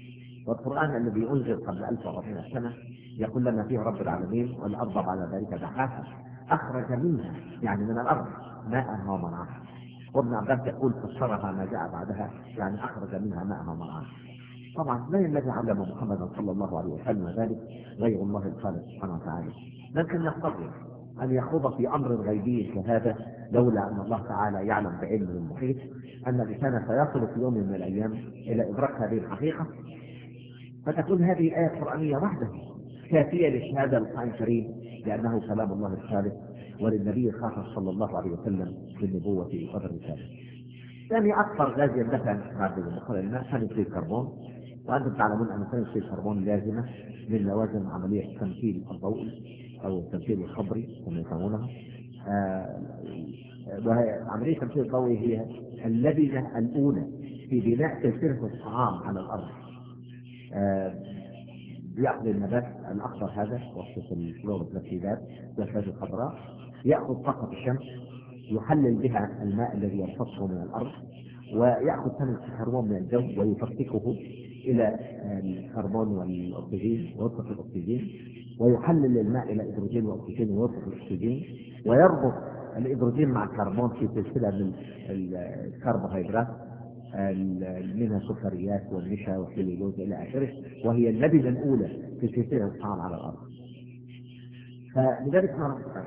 S2: والقرآن الذي أنزل قبل ألف وأربعمائة سنة يقول لنا فيه رب العالمين والأرض بعد ذلك دحاها أخرج منها يعني من الأرض ماءها ومرعاها. وابن عباس يقول فسرها ما جاء بعدها يعني أخرج منها ماءها ومرعاها. طبعا لا الذي علم محمدا صلى الله عليه وسلم ذلك غير الله الخالق سبحانه وتعالى، لكن يستطيع أن يخوض في أمر غيبي كهذا لولا أن الله تعالى يعلم بعلمه المحيط أن الإنسان سيصل في يوم من الأيام إلى إدراك هذه الحقيقة، فتكون هذه الآية القرآنية وحدها كافية لشهادة القرآن الكريم لأنه كلام الله الخالق وللنبي الخاص صلى الله عليه وسلم بالنبوة والرسالة. ثاني أكثر غاز يندفع بعد بخار الماء ثاني أكسيد الكربون، وأنتم تعلمون أن ثاني أكسيد الكربون لازمة من لوازم عملية تمثيل الضوء أو التمثيل الخبري كما يسمونها. آه وعملية تمثيل الضوء هي اللبنة الأولى في بناء سلسلة الطعام على الأرض. آه يأخذ النبات الأخضر هذا وصف الكلوروبلاستيدات والفاز الخضراء، يأخذ طاقة الشمس يحلل بها الماء الذي يرفضه من الأرض، ويأخذ ثاني الكربون من الجو ويفككه إلى الكربون والأكسجين ويطلق الأكسجين، ويحلل الماء إلى إدروجين وأكسجين ويطلق الأكسجين، ويربط الإدروجين مع الكربون في سلسلة من الكربوهيدرات منها سكريات والنشا والسليلوز إلى آخره، وهي اللبنة الأولى في سلسلة الطعام على الأرض. فلذلك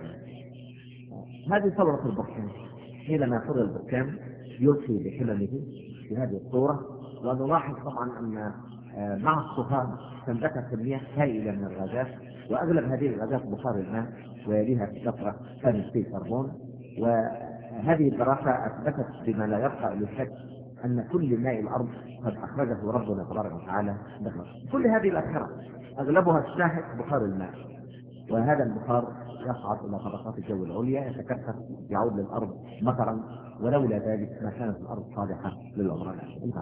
S2: هذه ثورة البركان، حينما يخرج البركان يلقي بحلمه في هذه الصورة، ونلاحظ طبعا أن مع الصهاد تنبت كمية هائلة من الغازات، وأغلب هذه الغازات بخار الماء ويليها كثرة ثاني أكسيد الكربون. وهذه الدراسة أثبتت بما لا يبقى للشك أن كل ماء الأرض قد أخرجه ربنا تبارك وتعالى دخل. كل هذه الأبحرة أغلبها الساحق بخار الماء، وهذا البخار يصعد إلى طبقات الجو العليا يتكثف يعود للأرض مطرا، ولولا ذلك ما كانت الأرض صالحة للعمران.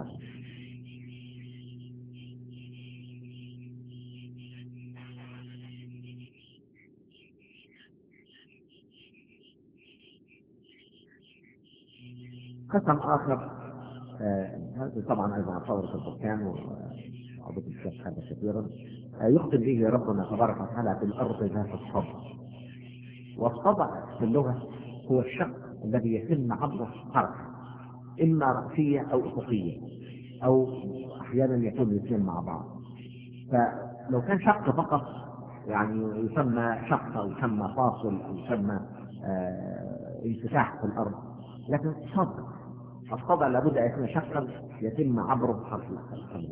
S2: قسم آخر هذا آه طبعا أيضا ثورة البركان وعبد الشيخ هذا كثيرا آه يختم به ربنا تبارك وتعالى بالأرض ذات الصدع. والصدع في اللغة هو الشق الذي يتم عبره حركة إما رأسية أو أفقية أو أحيانا يكون الاثنين مع بعض. فلو كان شق فقط يعني يسمى شق أو يسمى فاصل أو يسمى آه انفتاح في الأرض، لكن صدع الصدع لابد أن يكون شقا يتم عبره حرف الخلق.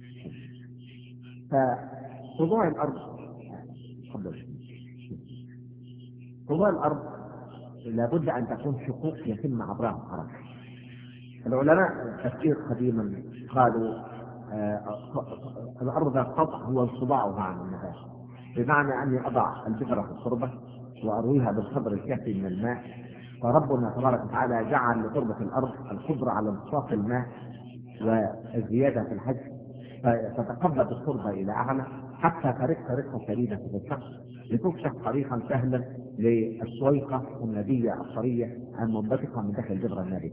S2: فخضوع الأرض خضوع الأرض لابد أن تكون شقوق يتم عبرها حركة. العلماء تفكير قديما قالوا آه الأرض ذات سطح هو انصباعها عن النبات، بمعنى أني أضع البذرة في التربة وأرويها بالقدر الكافي من الماء، فربنا تبارك وتعالى جعل لتربة الأرض القدرة على امتصاص الماء والزيادة في الحجم، فتتقبض التربة إلى أعلى حتى ترق رقة شديدة في الشق لتكشف طريقا سهلا للسويقة النبية الطرية المنبثقة من داخل الجذر النابت.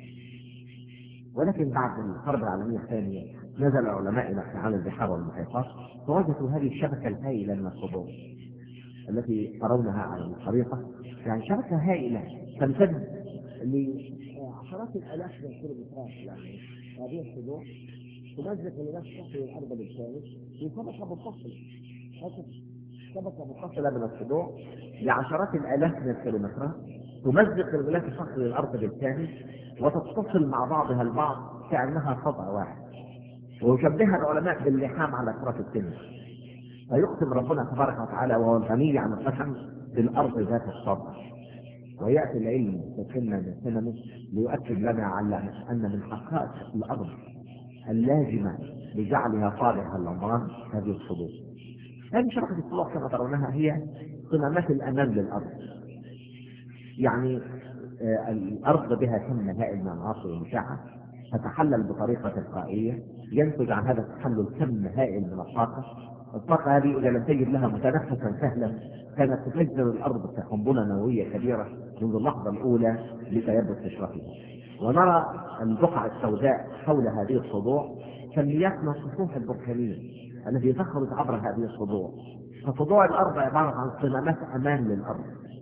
S2: ولكن بعد الحرب العالمية الثانية نزل العلماء إلى احتمال البحار والمحيطات، فوجدوا هذه الشبكة الهائلة من الصدور التي ترونها على الخريطة، يعني شبكة هائلة تمتد لعشرات الآلاف من الكيلومترات. يعني هذه الصدور تمزق لنفسها الأرض بالكامل في شبكة متصلة، شبكة متصلة من الصدور لعشرات الآلاف من الكيلومترات تمزق الغلاف الصخري للأرض بالكامل وتتصل مع بعضها البعض كأنها صدع واحد. ويشبهها العلماء باللحام على كرة التنس. فيقسم ربنا تبارك وتعالى وهو الغني عن القسم بالأرض ذات الصدع. ويأتي العلم سنة من سننه ليؤكد لنا على أن من حقائق الأرض اللازمة لجعلها صالحة للعمران هذه الصدور. هذه شبكة الصدور كما ترونها هي صمامات الأمان للأرض. يعني آه الأرض بها كم هائل من العناصر المشعة تتحلل بطريقة تلقائية، ينتج عن هذا التحلل كم هائل من الطاقة. الطاقة هذه إذا لم تجد لها متنفسا سهلا كانت تفجر الأرض كقنبلة نووية كبيرة منذ اللحظة الأولى لتيبس قشرتها. ونرى البقع السوداء حول هذه الصدوع سميتنا السطوح البركانية التي تخرج عبر هذه الصدوع. فصدوع الأرض عبارة عن صمامات أمان للأرض،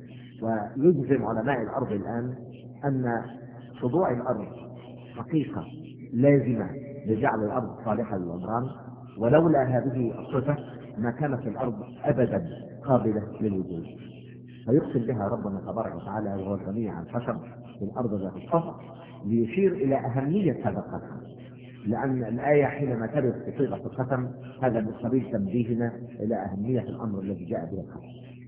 S2: ويجزم علماء الأرض الآن أن صدوع الأرض حقيقة لازمة لجعل الأرض صالحة للعمران، ولولا هذه الصفة ما كانت الأرض أبدا قابلة للوجود. فيقسم بها ربنا تبارك وتعالى وهو الغني عن الحشر في الأرض ذات الصفة، ليشير إلى أهمية هذا القسم، لأن الآية حينما ترد بصيغة القسم هذا من سبيل تنبيهنا إلى أهمية الأمر الذي جاء به القسم.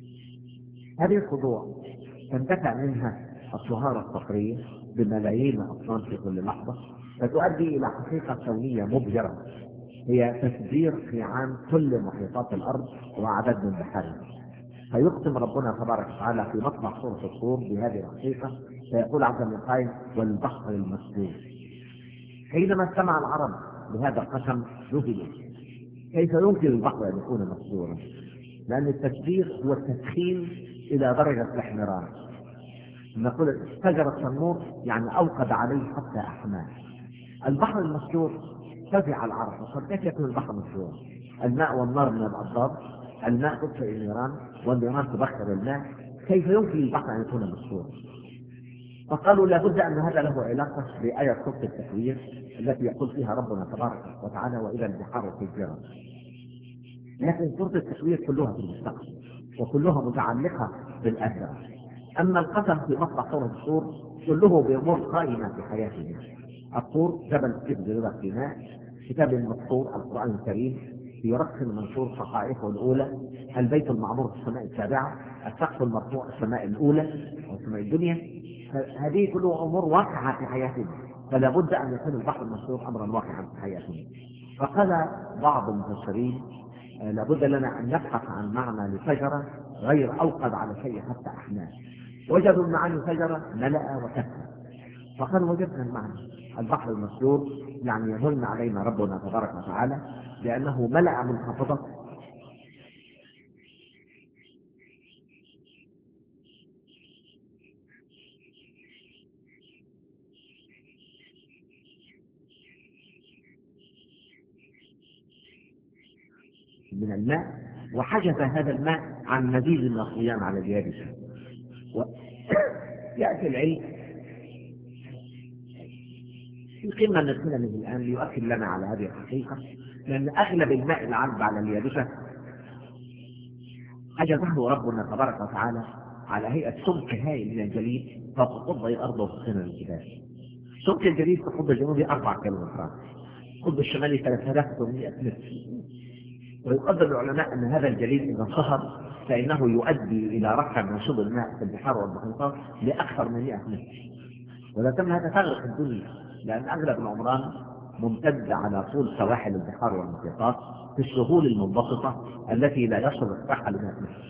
S2: هذه الخضوع تنتفع منها الصهارة الصخرية بملايين الأطنان في كل لحظة، فتؤدي إلى حقيقة كونية مبهرة هي تسجير خيعان كل محيطات الأرض وعدد من بحرها. فيقسم ربنا تبارك وتعالى في مطلع سورة الطور بهذه الحقيقة، فيقول عز من قائل: والبحر المسجور. حينما استمع العرب بهذا القسم ذهلوا، كيف يمكن البحر أن يكون مسجورا؟ لأن التسجير هو التدخين إلى درجة الاحمرار. نقول فجر التنور يعني أوقد عليه حتى أحماه. البحر المسجور فزع العرب، وقد كيف يكون البحر مسجورا؟ الماء والنار من الأضداد، الماء تطفئ النيران والنيران تبخر الماء، كيف يمكن البحر أن يكون مسجورا؟ فقالوا لابد أن هذا له علاقة بآية سورة التكوير التي يقول فيها ربنا تبارك وتعالى: وإذا البحار سجرت. لكن سورة التكوير كلها في المستقبل وكلها متعلقة بالآخرة. أما القسم في مطلع سورة الطور كله بأمور قائمة في حياتنا. الطور جبل كبر في ماء، كتاب مسطور القرآن الكريم في رقص منشور صحائفه الأولى، البيت المعمور في السماء السابعة، السقف المرفوع في السماء الأولى والسماء الدنيا. هذه كلها أمور واقعة في حياتنا، فلا بد أن يكون البحر المسجور أمرا واقعا في حياتنا. فقال بعض المفسرين: لابد لنا أن نبحث عن معنى لشجرة غير أوقد على شيء حتى أحناه. وجدوا المعاني شجرة ملأ وكثر، فقالوا وجدنا المعنى البحر المسجور يعني يمن علينا ربنا تبارك وتعالى لأنه ملأ منخفضة من الماء، وحجز هذا الماء عن مزيد من الصيام على اليابسة. ويأتي العلم في قمة نزلنا منه الآن ليؤكد لنا على هذه الحقيقة، لأن أغلب الماء العذب على اليابسة حجزه ربنا تبارك وتعالى على هيئة سمك هائل من الجليد فوق قطب الأرض وفوقنا الجبال. سمك الجليد في القطب الجنوبي أربع كيلومترات، القطب الشمالي ثلاثة آلاف وثمانمائة متر. ويقدر العلماء أن هذا الجليد إذا انصهر فإنه يؤدي إلى رفع منسوب الماء في البحار والمحيطات لأكثر من مئة متر، ولا تم هذا تغرق الدنيا، لأن أغلب العمران ممتد على طول سواحل البحار والمحيطات في السهول المنبسطة التي لا يصل ارتفاعها لمئة متر.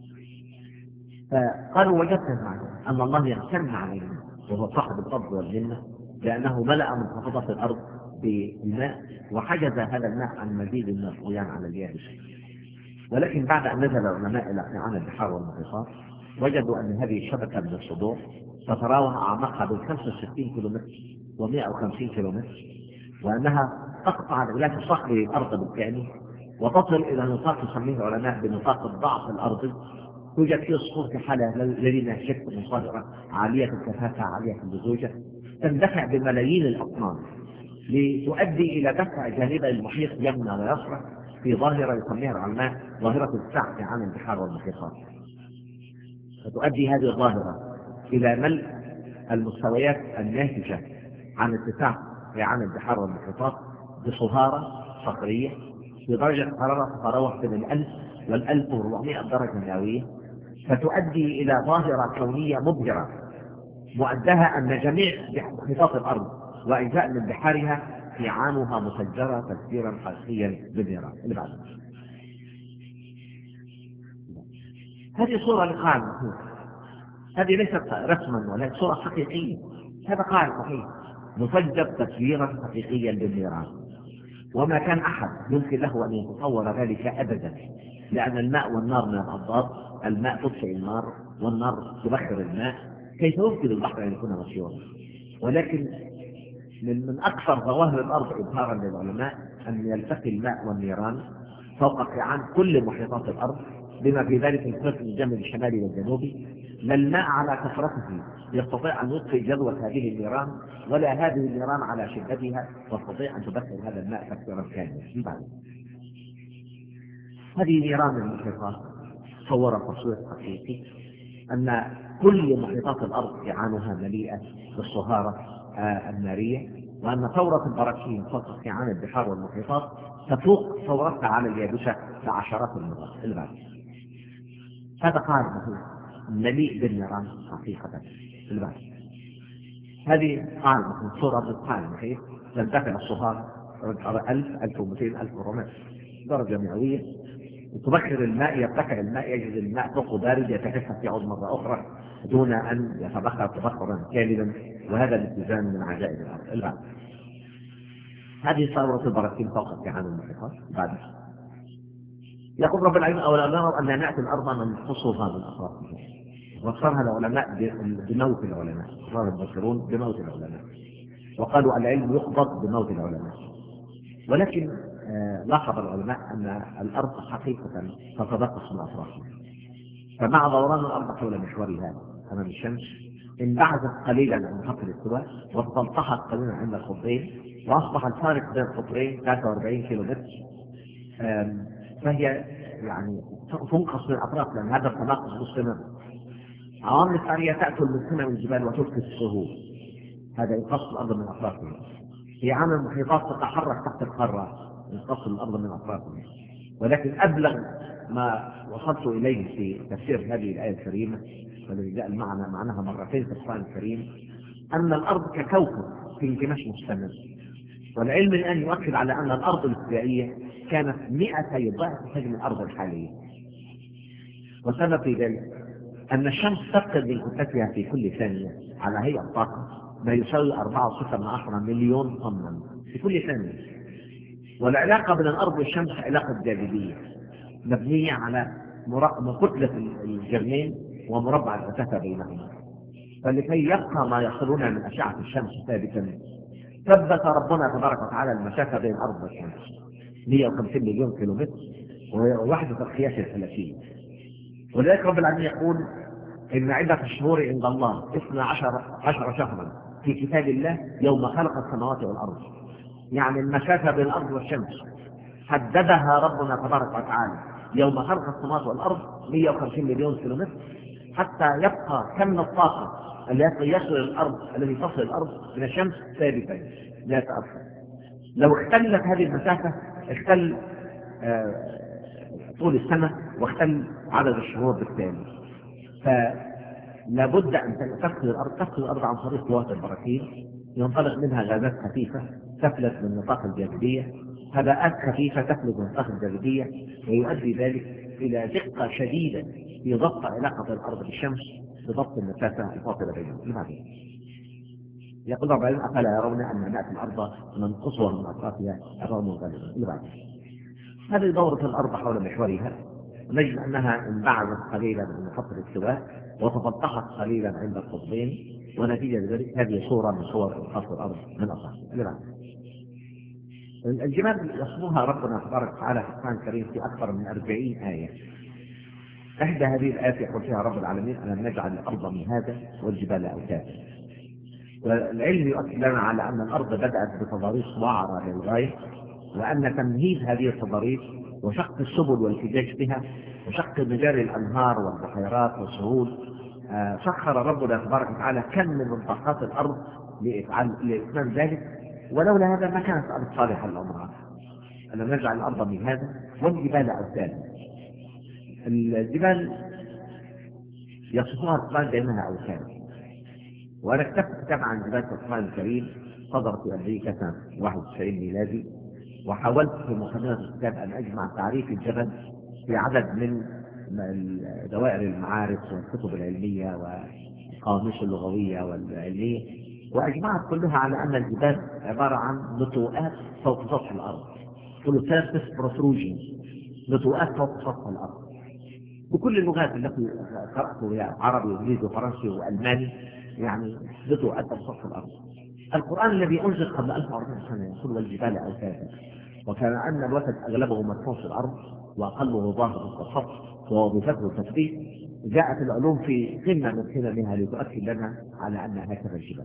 S2: فقالوا وجدنا معنا أن الله يمتن علينا وهو صاحب الفضل والمنة لأنه ملأ منخفضة الأرض بالماء وحجز هذا الماء عن مزيد من الصيام على اليابسة. ولكن بعد أن نزل العلماء إلى قيعان البحار والمحيطات وجدوا أن هذه الشبكة من الصدوع تتراوح أعماقها بين خمسة وستين كيلومتر ومئة وخمسين كيلومتر، وأنها تقطع الغلاف الصخري للأرض بالكامل وتصل إلى نطاق يسميه العلماء بنطاق الضعف الأرضي. توجد فيه صخور في حالة لدينا شكل مصادرة عالية الكثافة عالية اللزوجة تندفع بملايين الأطنان لتؤدي إلى دفع جانب المحيط يمنى ويسرى في ظاهرة يسميها العلماء ظاهرة السعة عن البحار والمحيطات. فتؤدي هذه الظاهرة إلى ملء المستويات الناتجة عن ارتفاع عن البحار والمحيطات بصهارة صخرية بدرجة حرارة تتراوح بين الألف والألف وأربعمائة درجة مئوية، فتؤدي إلى ظاهرة كونية مبهرة مؤدها أن جميع محيطات الأرض وأجزاء من بحارها خيعانها مسجرة تسجيرا حقيقيا بالنيران. اللي بعد هذه صورة لقاع المحيط، هذه ليست رسما ولا صورة حقيقية، هذا قاع المحيط مسجر تسجيرا حقيقيا بالنيران، وما كان أحد يمكن له أن يتصور ذلك أبدا، لأن الماء والنار من الأضداد، الماء تطفئ النار والنار تبخر الماء، كيف يمكن البحر أن يكون مسيورا؟ ولكن من من أكثر ظواهر الأرض إظهارا للعلماء أن يلتقي الماء والنيران فوق قيعان كل محيطات الأرض، بما في ذلك القطب الجنوبي الشمالي والجنوبي. لا الماء على كثرته يستطيع أن يطفئ جذوة هذه النيران، ولا هذه النيران على شدتها تستطيع أن تبخر هذا الماء تبخيرا كاملا. هذه نيران المحيطات صور تصوير حقيقي أن كل محيطات الأرض قيعانها مليئة بالصهارة آه النارية، وأن ثورة البراكين فوق قيعان البحار والمحيطات تفوق ثورتها على اليابسة بعشرات المرات البعض. هذا قاع المحيط مليء بالنيران حقيقة البعض. هذه قاع المحيط صورة من قاع المحيط تنتفع الصهارة ألف ألف ومئتين ألف وربعمائة درجة مئوية، تبخر الماء، يرتفع الماء، يجد الماء فوق بارد يتكثف يعود مرة أخرى دون أن يتبخر تبخرا كاملا، وهذا الاتزان من عجائب الأرض البعض. هذه ثورة البراكين فوق قيعان المحيطات. بعد يقول رب العالمين: أولا نرى أن نأتي الأرض ننقصها من أطرافها. وفسرها العلماء بموت العلماء، فسرها المفسرون بموت العلماء، وقالوا العلم يقبض بموت العلماء. ولكن آه لاحظ العلماء أن الأرض حقيقة تتنقص من أطرافها، فمع دوران الأرض حول محورها أمام الشمس انبعثت قليلا عند خط الاستواء، وتلتحق قليلا عند القطرين، وأصبح الفارق بين القطرين ثلاثة وأربعين كيلو متر. فهي يعني تنقص من الأطراف لأن هذا التناقص مستمر. عوامل الثانية تأكل من سمم الجبال وتفقد السهول، هذا ينقص الأرض من أطرافها. هي عامل المحيطات تتحرك تحت القارة، ينقص الأرض من أطرافها. ولكن أبلغ ما وصلت إليه في تفسير هذه الآية الكريمة والذي جاء المعنى معناها مرتين في القرآن الكريم أن الأرض ككوكب في انكماش مستمر. والعلم الآن يؤكد على أن الأرض الابتدائية كانت مئتي ضعف حجم الأرض الحالية، وسبب في ذلك أن الشمس تفقد من كتلتها في كل ثانية على هيئة طاقة ما يساوي أربعة فاصلة ستة مليون طنا في كل ثانية. والعلاقة بين الأرض والشمس علاقة جاذبية مبنية على كتلة الجرمين ومربع المسافة بينهما، فلكي يبقى ما يصلون من أشعة الشمس ثابتا ثبت ربنا تبارك وتعالى المسافة بين الأرض والشمس مئة وخمسين مليون كيلومتر، ووحدة القياس الفلكية. ولذلك رب العالمين يقول: إن عدة الشهور عند الله اثنا عشر عشر شهرا في كتاب الله يوم خلق السماوات والأرض. يعني المسافة بين الأرض والشمس حددها ربنا تبارك وتعالى يوم خلق السماوات والأرض مئة وخمسين مليون كيلومتر، حتى يبقى كم الطاقة التي يصل الأرض الذي تصل الأرض من الشمس ثابتا لا يتأثر. لو اختلت هذه المسافة اختل آه طول السنة واختل عدد الشهور بالتالي. فلابد أن تفقد الأرض تفقد الأرض عن طريق قوات البراكين ينطلق منها غازات خفيفة تفلت من نطاق الجاذبية، هباءات خفيفة تفلت من نطاق الجاذبية، ويؤدي ذلك إلى دقة شديدة في ضبط علاقة الأرض بالشمس بضبط المسافة الفاصلة بينهم. يقول رب العالمين: أفلا يرون أن نأتي الأرض ننقصها من أطرافها أرام غالبا. هذه دورة الأرض حول محورها، نجد أنها انبعثت قليلا من خط الاستواء وتفتحت قليلا عند القطبين، ونتيجة ذلك هذه صورة من صور انقاص الأرض من أطرافها. الجبال يصفها ربنا تبارك وتعالى في القرآن الكريم في أكثر من أربعين آية. إحدى هذه الآيات يقول فيها رب العالمين: ألم نجعل الأرض مهادا والجبال أوتادا. والعلم يؤكد لنا على أن الأرض بدأت بتضاريس وعرة للغاية، وأن تمهيد هذه التضاريس وشق السبل والفجاج بها وشق مجاري الأنهار والبحيرات والسهول آه سخر ربنا تبارك وتعالى كم من طاقات الأرض لإتمام ذلك، ولولا هذا ما كانت الأرض صالحة للعمران. ألم نجعل الأرض مهادا والجبال أوتادا. الجبال يصفها القرآن بأنها أوتاد، وأنا كتبت كتاب عن جبال القرآن الكريم صدر في أمريكا سنة واحد وتسعين ميلادي، وحاولت في مقدمة الكتاب أن أجمع تعريف الجبل في عدد من دوائر المعارف والكتب العلمية والقواميس اللغوية والعلمية، وأجمعت كلها على أن الجبال عبارة عن نتوءات فوق سطح الأرض، ثلاثة بروتروجين، نتوءات فوق سطح الأرض. بكل اللغات التي قرأتها عربي وإنجليزي وفرنسي وألماني، يعني نتوءات فوق سطح الأرض. القرآن الذي أنزل قبل ألف وأربعمائة سنة يقول والجبال أوتادا، وكان أن الوتد أغلبه مرفوع في الأرض وأقله ظاهر في السطح ووظيفته التثبيت. جاءت العلوم في قمة من قممها لتؤكد لنا على أن هكذا الجبال.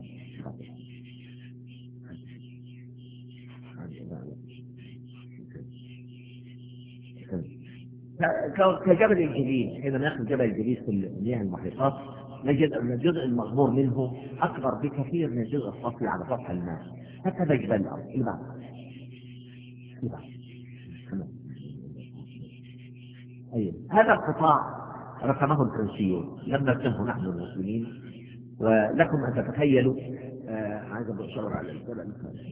S2: كجبل الجليد، حين ناخذ جبل الجليد في مياه المحيطات نجد أن الجزء المغمور منه أكبر بكثير من الجزء السطحي على سطح الماء. هكذا جبال الأرض. البعض أيوة. هذا القطاع رسمه الفرنسيون، لم نرسمه نحن المسلمين، ولكم أن تتخيلوا. آه عايز أشاور على الجبل.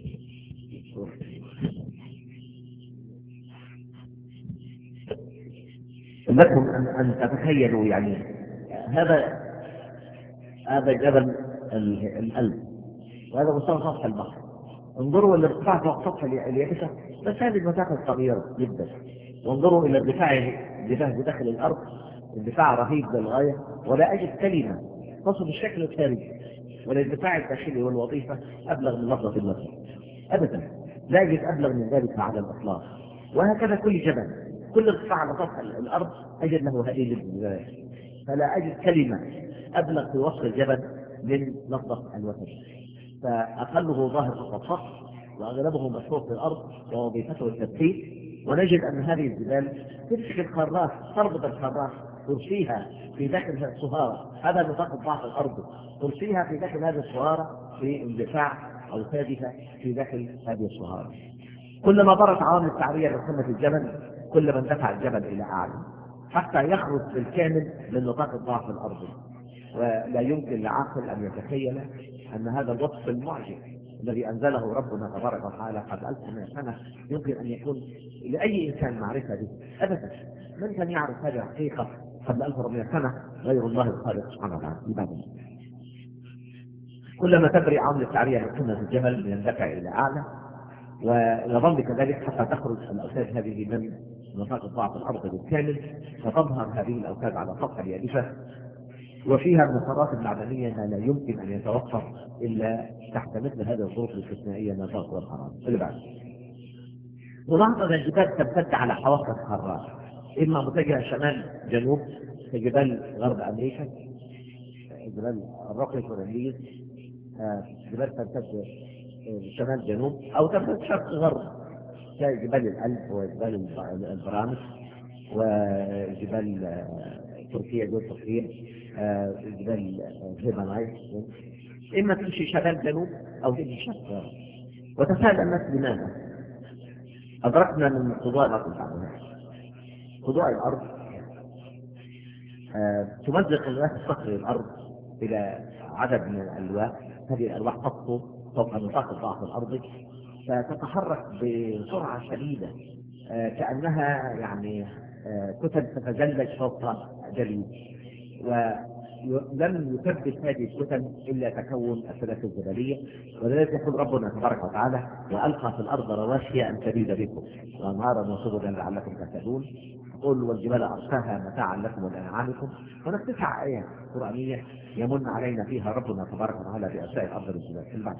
S2: لكم أن أن تتخيلوا يعني هذا هذا جبل الألب، وهذا مستوى سطح البحر. انظروا إلى ارتفاع فوق سطح اليابسة، بس هذه المسافة صغيرة جدا. وانظروا إلى ارتفاع الجبال بداخل الأرض، ارتفاع رهيب للغاية، ولا أجد كلمة تصف الشكل الخارجي والارتفاع الداخلي والوظيفة أبلغ من لفظة المثل أبدا. لا أجد أبلغ من ذلك على الإطلاق. وهكذا كل جبل، كل ارتفاع على سطح الأرض أجد له هذه الجبال. فلا أجد كلمة أبلغ في وصف الجبل من لفظة الوتد. فأقله ظاهر في السطح وأغلبه مشهور في الأرض ووظيفته التثبيت. ونجد أن هذه الجبال تمسك القارات، تربط القارات، ترسيها في داخل الصهارة. هذا نطاق ضعف الأرض، ترسيها في داخل هذه الصهارة في اندفاع أوتادها في داخل هذه الصهارة. كلما برت عوامل التعرية لقمة الجبل كلما اندفع الجبل إلى أعلى حتى يخرج بالكامل من نطاق الضعف الأرضي. ولا يمكن لعاقل أن يتخيل أن هذا الوصف المعجز الذي أنزله ربنا تبارك وتعالى قبل ألف ومئة سنة يمكن أن يكون لأي إنسان معرفة به أبدا. من كان يعرف هذه الحقيقة قبل ألف وأربعمائة سنة غير الله الخالق سبحانه وتعالى عباده. كلما تبري عوامل التعرية لقمة الجبل يندفع إلى أعلى، ويظل كذلك حتى تخرج الأوتاد هذه من نطاق ضعف الأرض بالكامل، فتظهر هذه الأوتاد على سطح اليابسة، وفيها المسارات المعدنية ما لا يمكن أن يتوفر إلا تحت مثل هذه الظروف الاستثنائية من الضغط والحرارة. اللي بعد ولاحظ أن الجبال تمتد على حواف القارات، إما متجهة شمال جنوب كجبال غرب أمريكا، جبال الروكيز والإنجليز، جبال تمتد شمال جنوب، أو تمتد شرق غرب كجبال الألب وجبال البرامس وجبال تركيا جبال تركيا، جبال هيمالايا. إما تمشي شمال جنوب أو تمشي شرق غرب. وتساءل الناس لماذا؟ أدركنا من خضوع الأرض خضوع الأرض تمزق الغاز الصخري الأرض إلى عدد من الألواح. هذه الألواح تسقط فوق نطاق الضعف الأرضي فتتحرك بسرعة شديدة كأنها يعني كتل تتجلج فوق جليد، ولم يثبت هذه الكتل إلا تكون السلاسل الجبلية. ولذلك يقول ربنا تبارك وتعالى وألقى في الأرض رواسي أن تميد بكم وأنهارا وسبلا لعلكم تهتدون. قل والجبال أرساها متاعا لكم ولأنعامكم. هناك تسع آيات قرآنية يمن علينا فيها ربنا تبارك وتعالى بأرساء الأرض والجبال. البعض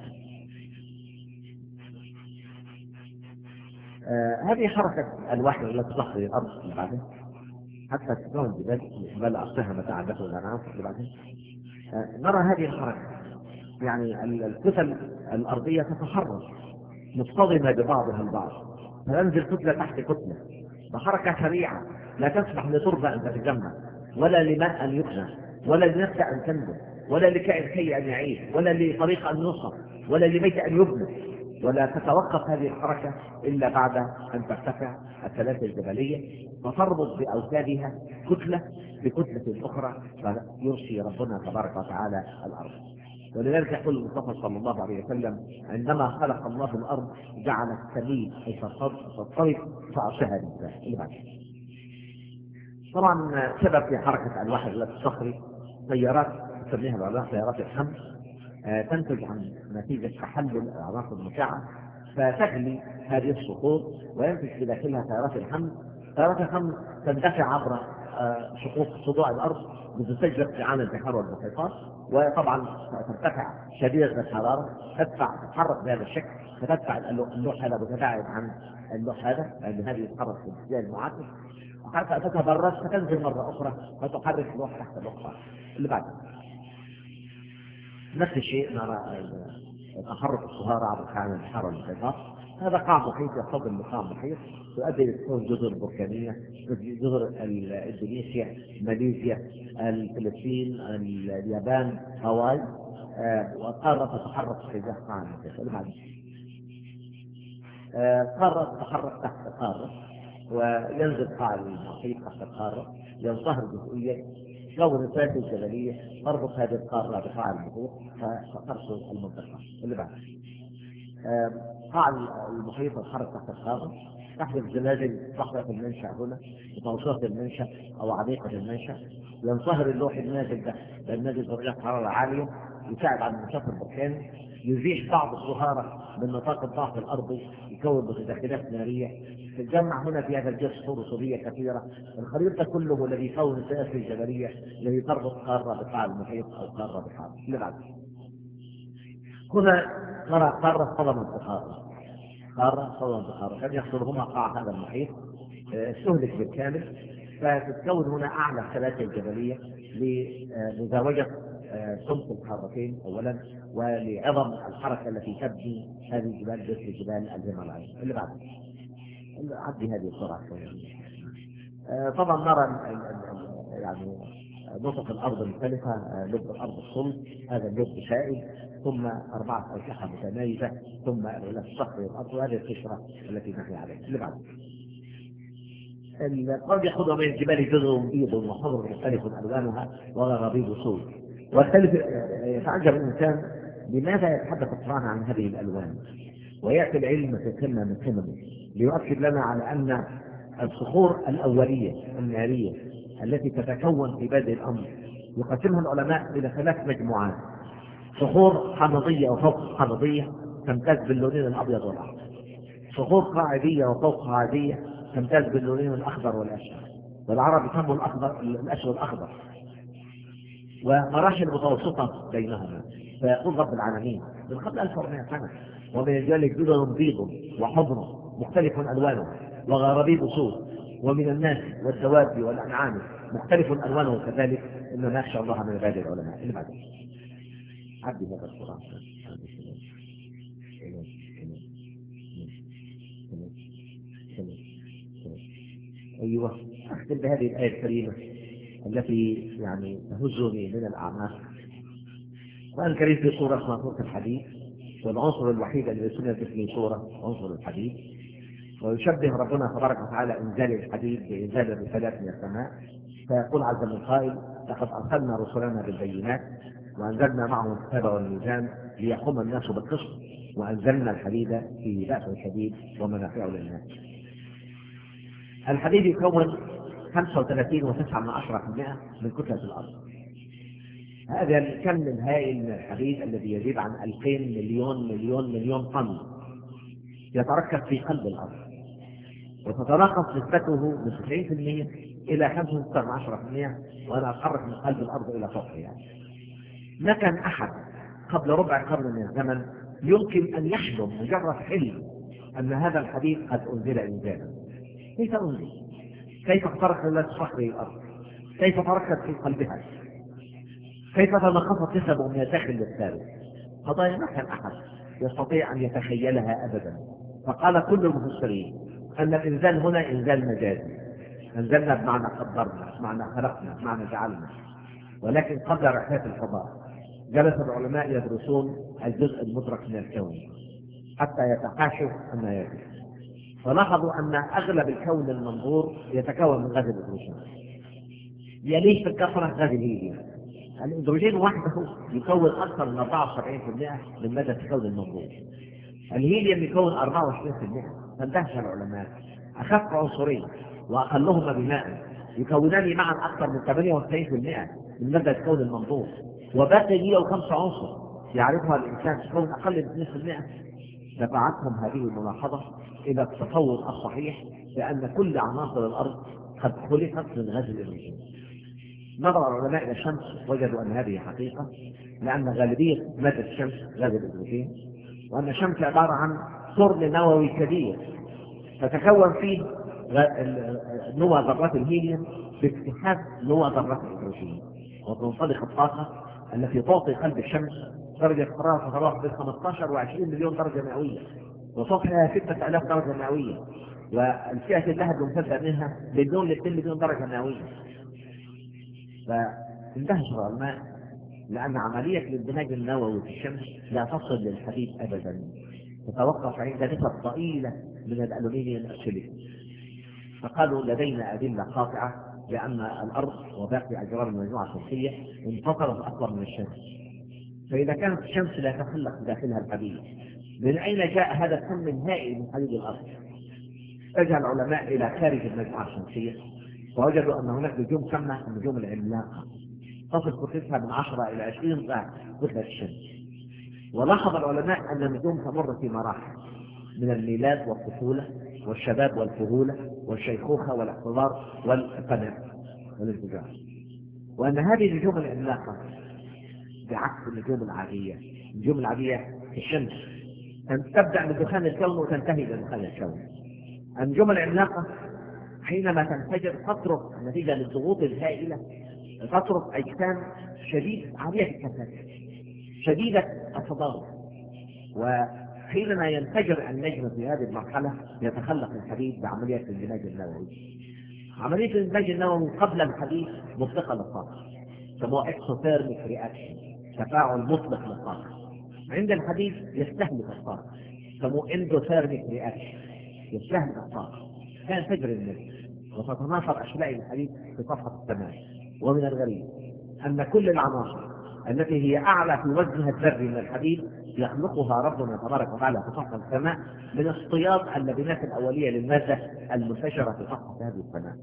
S2: آه هذه حركة الوحي التي تحصل الأرض اللي بعدين حتى تكون الجبال الجبال أرساها متاعا لكم ولأنعامكم. اللي بعدين آه نرى هذه الحركة، يعني الكتل الأرضية تتحرك مصطدمة ببعضها البعض، فتنزل كتلة تحت كتلة بحركة سريعة لا تسمح لتربة أن تتجمع، ولا لماء أن يبنى، ولا لنفسه أن تنبت، ولا لكائن حي أن يعيش، ولا لطريق أن يوصل، ولا لبيت أن يبنى. ولا تتوقف هذه الحركة إلا بعد أن ترتفع السلاسل الجبلية فتربط بأوتادها كتلة بكتلة أخرى فيرسي ربنا تبارك وتعالى الأرض. ولذلك يقول المصطفى صلى الله عليه وسلم عندما خلق الله الأرض جعل السميد أي تضطرب فأرسها للجبال. طبعا سبب في حركة الوحي التي الصخري سيارات تسميها العلماء سيارات الحمل، تنتج عن نتيجة تحلل العناصر المشعة فتغلي هذه الصخور وينتج بداخلها سيارات الحمل. سيارات الحمل تندفع عبر شقوق صدوع الارض بتسجل ارتفاعات البحار والمحيطات، وطبعا ترتفع شديده الحراره، تدفع تتحرك بهذا الشكل، فتدفع اللوح هذا متباعد عن اللوح هذا لان هذه يتحرك في الاتجاه المعاكس، وحتى تتبرد فتنزل مره اخرى فتحرك اللوح تحت الاخرى اللي بعدها. نفس الشيء نرى تحرك الصهارة عبر كائن البحار والمحيطات. هذا قاع محيط يصطدم بقاع محيط تؤدي لكون جزر بركانية، جزر اندونيسيا، ماليزيا، الفلبين، اليابان، هاواي، آه وقارة تتحرك في اتجاه قاع المحيط. اللي بعدها آه قارة تتحرك تحت قارة وينزل قاع المحيط تحت القارة، ينصهر جزئيا، تكون السلاسل الجبلية تربط هذه القارة بقاع المحيط فترسل المنطقة. اللي بعد قاع المحيط تتحرك تحت القارة، تحدث زلازل تحدث المنشأ هنا بتوسيط المنشأ أو عميقة المنشأ، ينصهر اللوح النازل ده لأن نازل درجات حرارة عالية يساعد على النشاط البركاني، يزيح بعض الصهارة من نطاق الضغط الأرضي يكون متداخلات نارية تتجمع هنا في هذا الجسر رسوبية كثيرة. الخليط ده كله الذي يكون السلاسل الجبلية الذي تربط قارة بقاع المحيط أو قارة بقارة. اللي بعد هنا نرى قارة صدمت بقارة، قارة صدمت بقارة كان يحصلهما قاع هذا المحيط استهلك بالكامل، فتتكون هنا أعلى سلاسل جبلية لمزاوجة سمك القارتين أولا ولعظم الحركة التي تبني هذه الجبال مثل جبال الهيمالايا. اللي بعد عدي هذه السرعة طبعا نرى يعني نطق الأرض المختلفة، لب الأرض الصلب هذا اللب سائل، ثم أربعة أشحة متمايزة، ثم الصخر والأرض، وهذه القشرة التي نحن عليها. اللي بعد قد يأخذ من الجبال جزر بيض وحمر مختلف ألوانها وغرابيب سود. واختلف يتعجب الإنسان لماذا يتحدث القرآن عن هذه الألوان، ويأتي العلم في قمة من قممه ليؤكد لنا على أن الصخور الأولية النارية التي تتكون في بادئ الأمر يقسمها العلماء إلى ثلاث مجموعات: صخور حمضية وفوق حمضية تمتاز باللونين الأبيض والأحمر، صخور قاعدية وفوق قاعدية تمتاز باللونين الأخضر والأشهر، والعرب يسموا الأخضر الأشهر الأخضر، ومراحل متوسطة بينهما. فيقول رب العالمين من قبل ألف وأربعمائة سنة: ومن ذلك جدر بيض وحمر مختلف ألوانه وغرابيب سود، ومن الناس والدواب والأنعام مختلف ألوانه كذلك، إنما يخشى الله من عباد العلماء. اللي بعده عبد هذا القرآن. أيوة أختم بهذه الآية الكريمة التي يعني تهزني من الأعماق. القرآن الكريم في سورة اسمها سورة الحديد، والعنصر الوحيد الذي سميت به سورة عنصر الحديد، ويشبه ربنا تبارك وتعالى إنزال الحديد بإنزال الرسالات من السماء، فيقول عز من قائل: لقد أرسلنا رسلنا بالبينات وأنزلنا معهم الكتاب والميزان ليقوم الناس بالقسط وأنزلنا الحديد فيه بأس شديد ومنافع للناس. الحديد يكون خمسة وثلاثين وتسعة من عشرة بالمئة من كتلة الأرض. هذا الكم الهائل من الحديد الذي يزيد عن ألفين مليون مليون مليون طن يتركز في قلب الأرض، وتتناقص نسبته من تسعين بالمئة إلى خمسة وستة من عشرة بالمئة، وأنا أتحرك من قلب الأرض إلى فوقها. يعني ما كان أحد قبل ربع قرن من الزمن يمكن أن يحلم مجرد حلم أن هذا الحديد قد أنزل إنزالا. كيف أنزل؟ كيف اخترق الله صخر الأرض؟ كيف تركز في قلبها؟ كيف تناقصت نسبه من الداخل للخارج؟ قضايا ما كان أحد يستطيع أن يتخيلها أبدا. فقال كل المفسرين أن الإنزال هنا إنزال مجازي، أنزلنا بمعنى قدرنا، بمعنى خلقنا، بمعنى جعلنا، ولكن قبل رحلات الفضاء جلس العلماء يدرسون الجزء المدرك من الكون حتى يتحاشوا أن يجب، فلاحظوا أن أغلب الكون المنظور يتكون من غاز الهيدروجين، يليه في الكثرة غاز الهيليوم. الهيدروجين وحده يكون أكثر من أربعة وسبعين بالمئة من مادة الكون المنظور، الهيليوم يكون أربعة وعشرين بالمئة. فاندهش العلماء: أخف عنصرين وأقلهما بماء يكونان معا أكثر من ثمانية وتسعين بالمئة من مادة الكون المنظور، وباقي مئة وخمسة عنصر يعرفها الإنسان تكون أقل من اثنين بالمئة. دفعتهم هذه الملاحظة إلى التصور الصحيح بأن كل عناصر الأرض قد خلقت من غاز الهيدروجين. نظر العلماء إلى الشمس وجدوا أن هذه حقيقة، لأن غالبية مادة الشمس غاز الهيدروجين، وأن الشمس عبارة عن فرن نووي كبير تتكون فيه نوى ذرات الهيليوم باكتحاف نوى ذرات الهيدروجين، وتنطلق الطاقة التي تعطي قلب الشمس درجة حرارة تتراوح بين خمسة عشر وعشرين مليون درجة مئوية، وسطحها ستة آلاف درجة مئوية، والفئة اللهب الممتدة منها مليون ل اثنين مليون درجة مئوية. فاندهش العلماء لأن عملية الاندماج النووي في الشمس لا تصل للحديد أبدا، تتوقف عند نسب ضئيلة من الألومنيوم السيليكون. فقالوا لدينا أدلة قاطعة بأن الأرض وباقي أجرام المجموعة الشمسية انفصلت أكبر من الشمس، فإذا كانت الشمس لا تخلق داخلها الحديد، من أين جاء هذا الكم الهائل من حديد الأرض؟ اتجه العلماء إلى خارج المجموعة الشمسية فوجدوا أن هناك نجوم سمى النجوم العملاقة تصل كتلتها من عشرة إلى عشرين ضعف كتلة الشمس. ولاحظ العلماء أن النجوم تمر في مراحل من الميلاد والطفولة والشباب والفهولة والشيخوخة والاحتضار والفناء والانفجار، وأن هذه النجوم العملاقة بعكس النجوم العادية. النجوم العادية في الشمس تبدأ من دخان الكون وتنتهي بدخان الكون. النجوم العملاقة حينما تنفجر تترك نتيجة للضغوط الهائلة تترك أجسام شديد عالية الكثافة شديدة التضارب، وحينما ينفجر النجم في هذه المرحلة يتخلق الحديد بعملية الاندماج النووي. عملية الاندماج النووي قبل الحديد مطلقة للطاقة، سموه اكسوثيرميك رياكشن، تفاعل مطلق للطاقة. عند الحديد يستهلك الطاقة، سموه اندوثيرميك رياكشن، يستهلك الطاقة فينفجر النجم وتتناثر أشلاء الحديد في صفحة السماء. ومن الغريب أن كل العناصر التي هي أعلى في وزنها الذري من الحديد يخلقها ربنا تبارك وتعالى في سطح السماء من اصطياد اللبنات الأولية للمادة المنتشرة في سطح هذه السماء.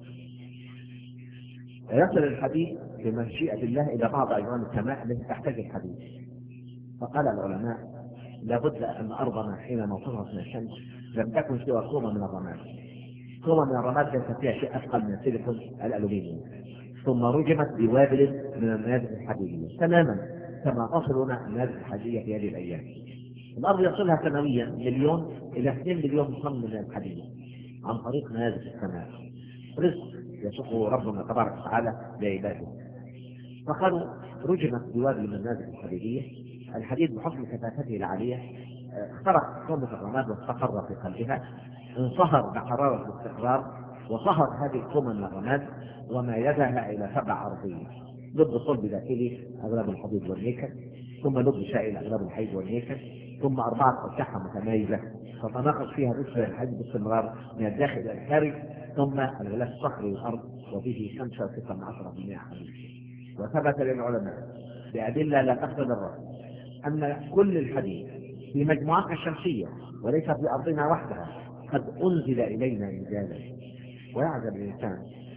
S2: يصل الحديد بمشيئة الله إلى بعض أجرام السماء التي تحتاج الحديد. فقال العلماء لابد أن أرضنا حينما وصلت من الشمس لم تكن سوى كومة من الرماد. كومة من الرماد ليس فيها شيء أثقل من السيليكون الألومنيوم، ثم رجمت بوابل من المنازل الحديدية تماما كما تصلنا المنازل الحديدية في هذه الأيام. الأرض يصلها سنويا مليون إلى اثنين مليون طن من الحديد عن طريق منازل السماء، رزق يسوقه ربنا تبارك وتعالى لعباده. فقالوا رجمت بوابل من المنازل الحديدية، الحديد بحكم كثافته العالية اخترق كومة الرماد واستقر في قلبها، انصهر بحرارة الاستقرار وصهر هذه الكومة من الرماد وميزها إلى سبع أرضية، لب صلب داخلي أغلب الحديد والنيكل، ثم لب سائل أغلب الحديد والنيكل، ثم أربعة أسلحة متميزة تتناقص فيها نسبة الحديد باستمرار من الداخل إلى الخارج، ثم الغلاف الصخري للأرض وفيه خمسة وستة من عشرة بالمئة حديد. وثبت للعلماء بأدلة لا تقبل الرد أن كل الحديد في مجموعاتنا الشمسية وليس في أرضنا وحدها قد أنزل إلينا إنزالا. ويعجب الإنسان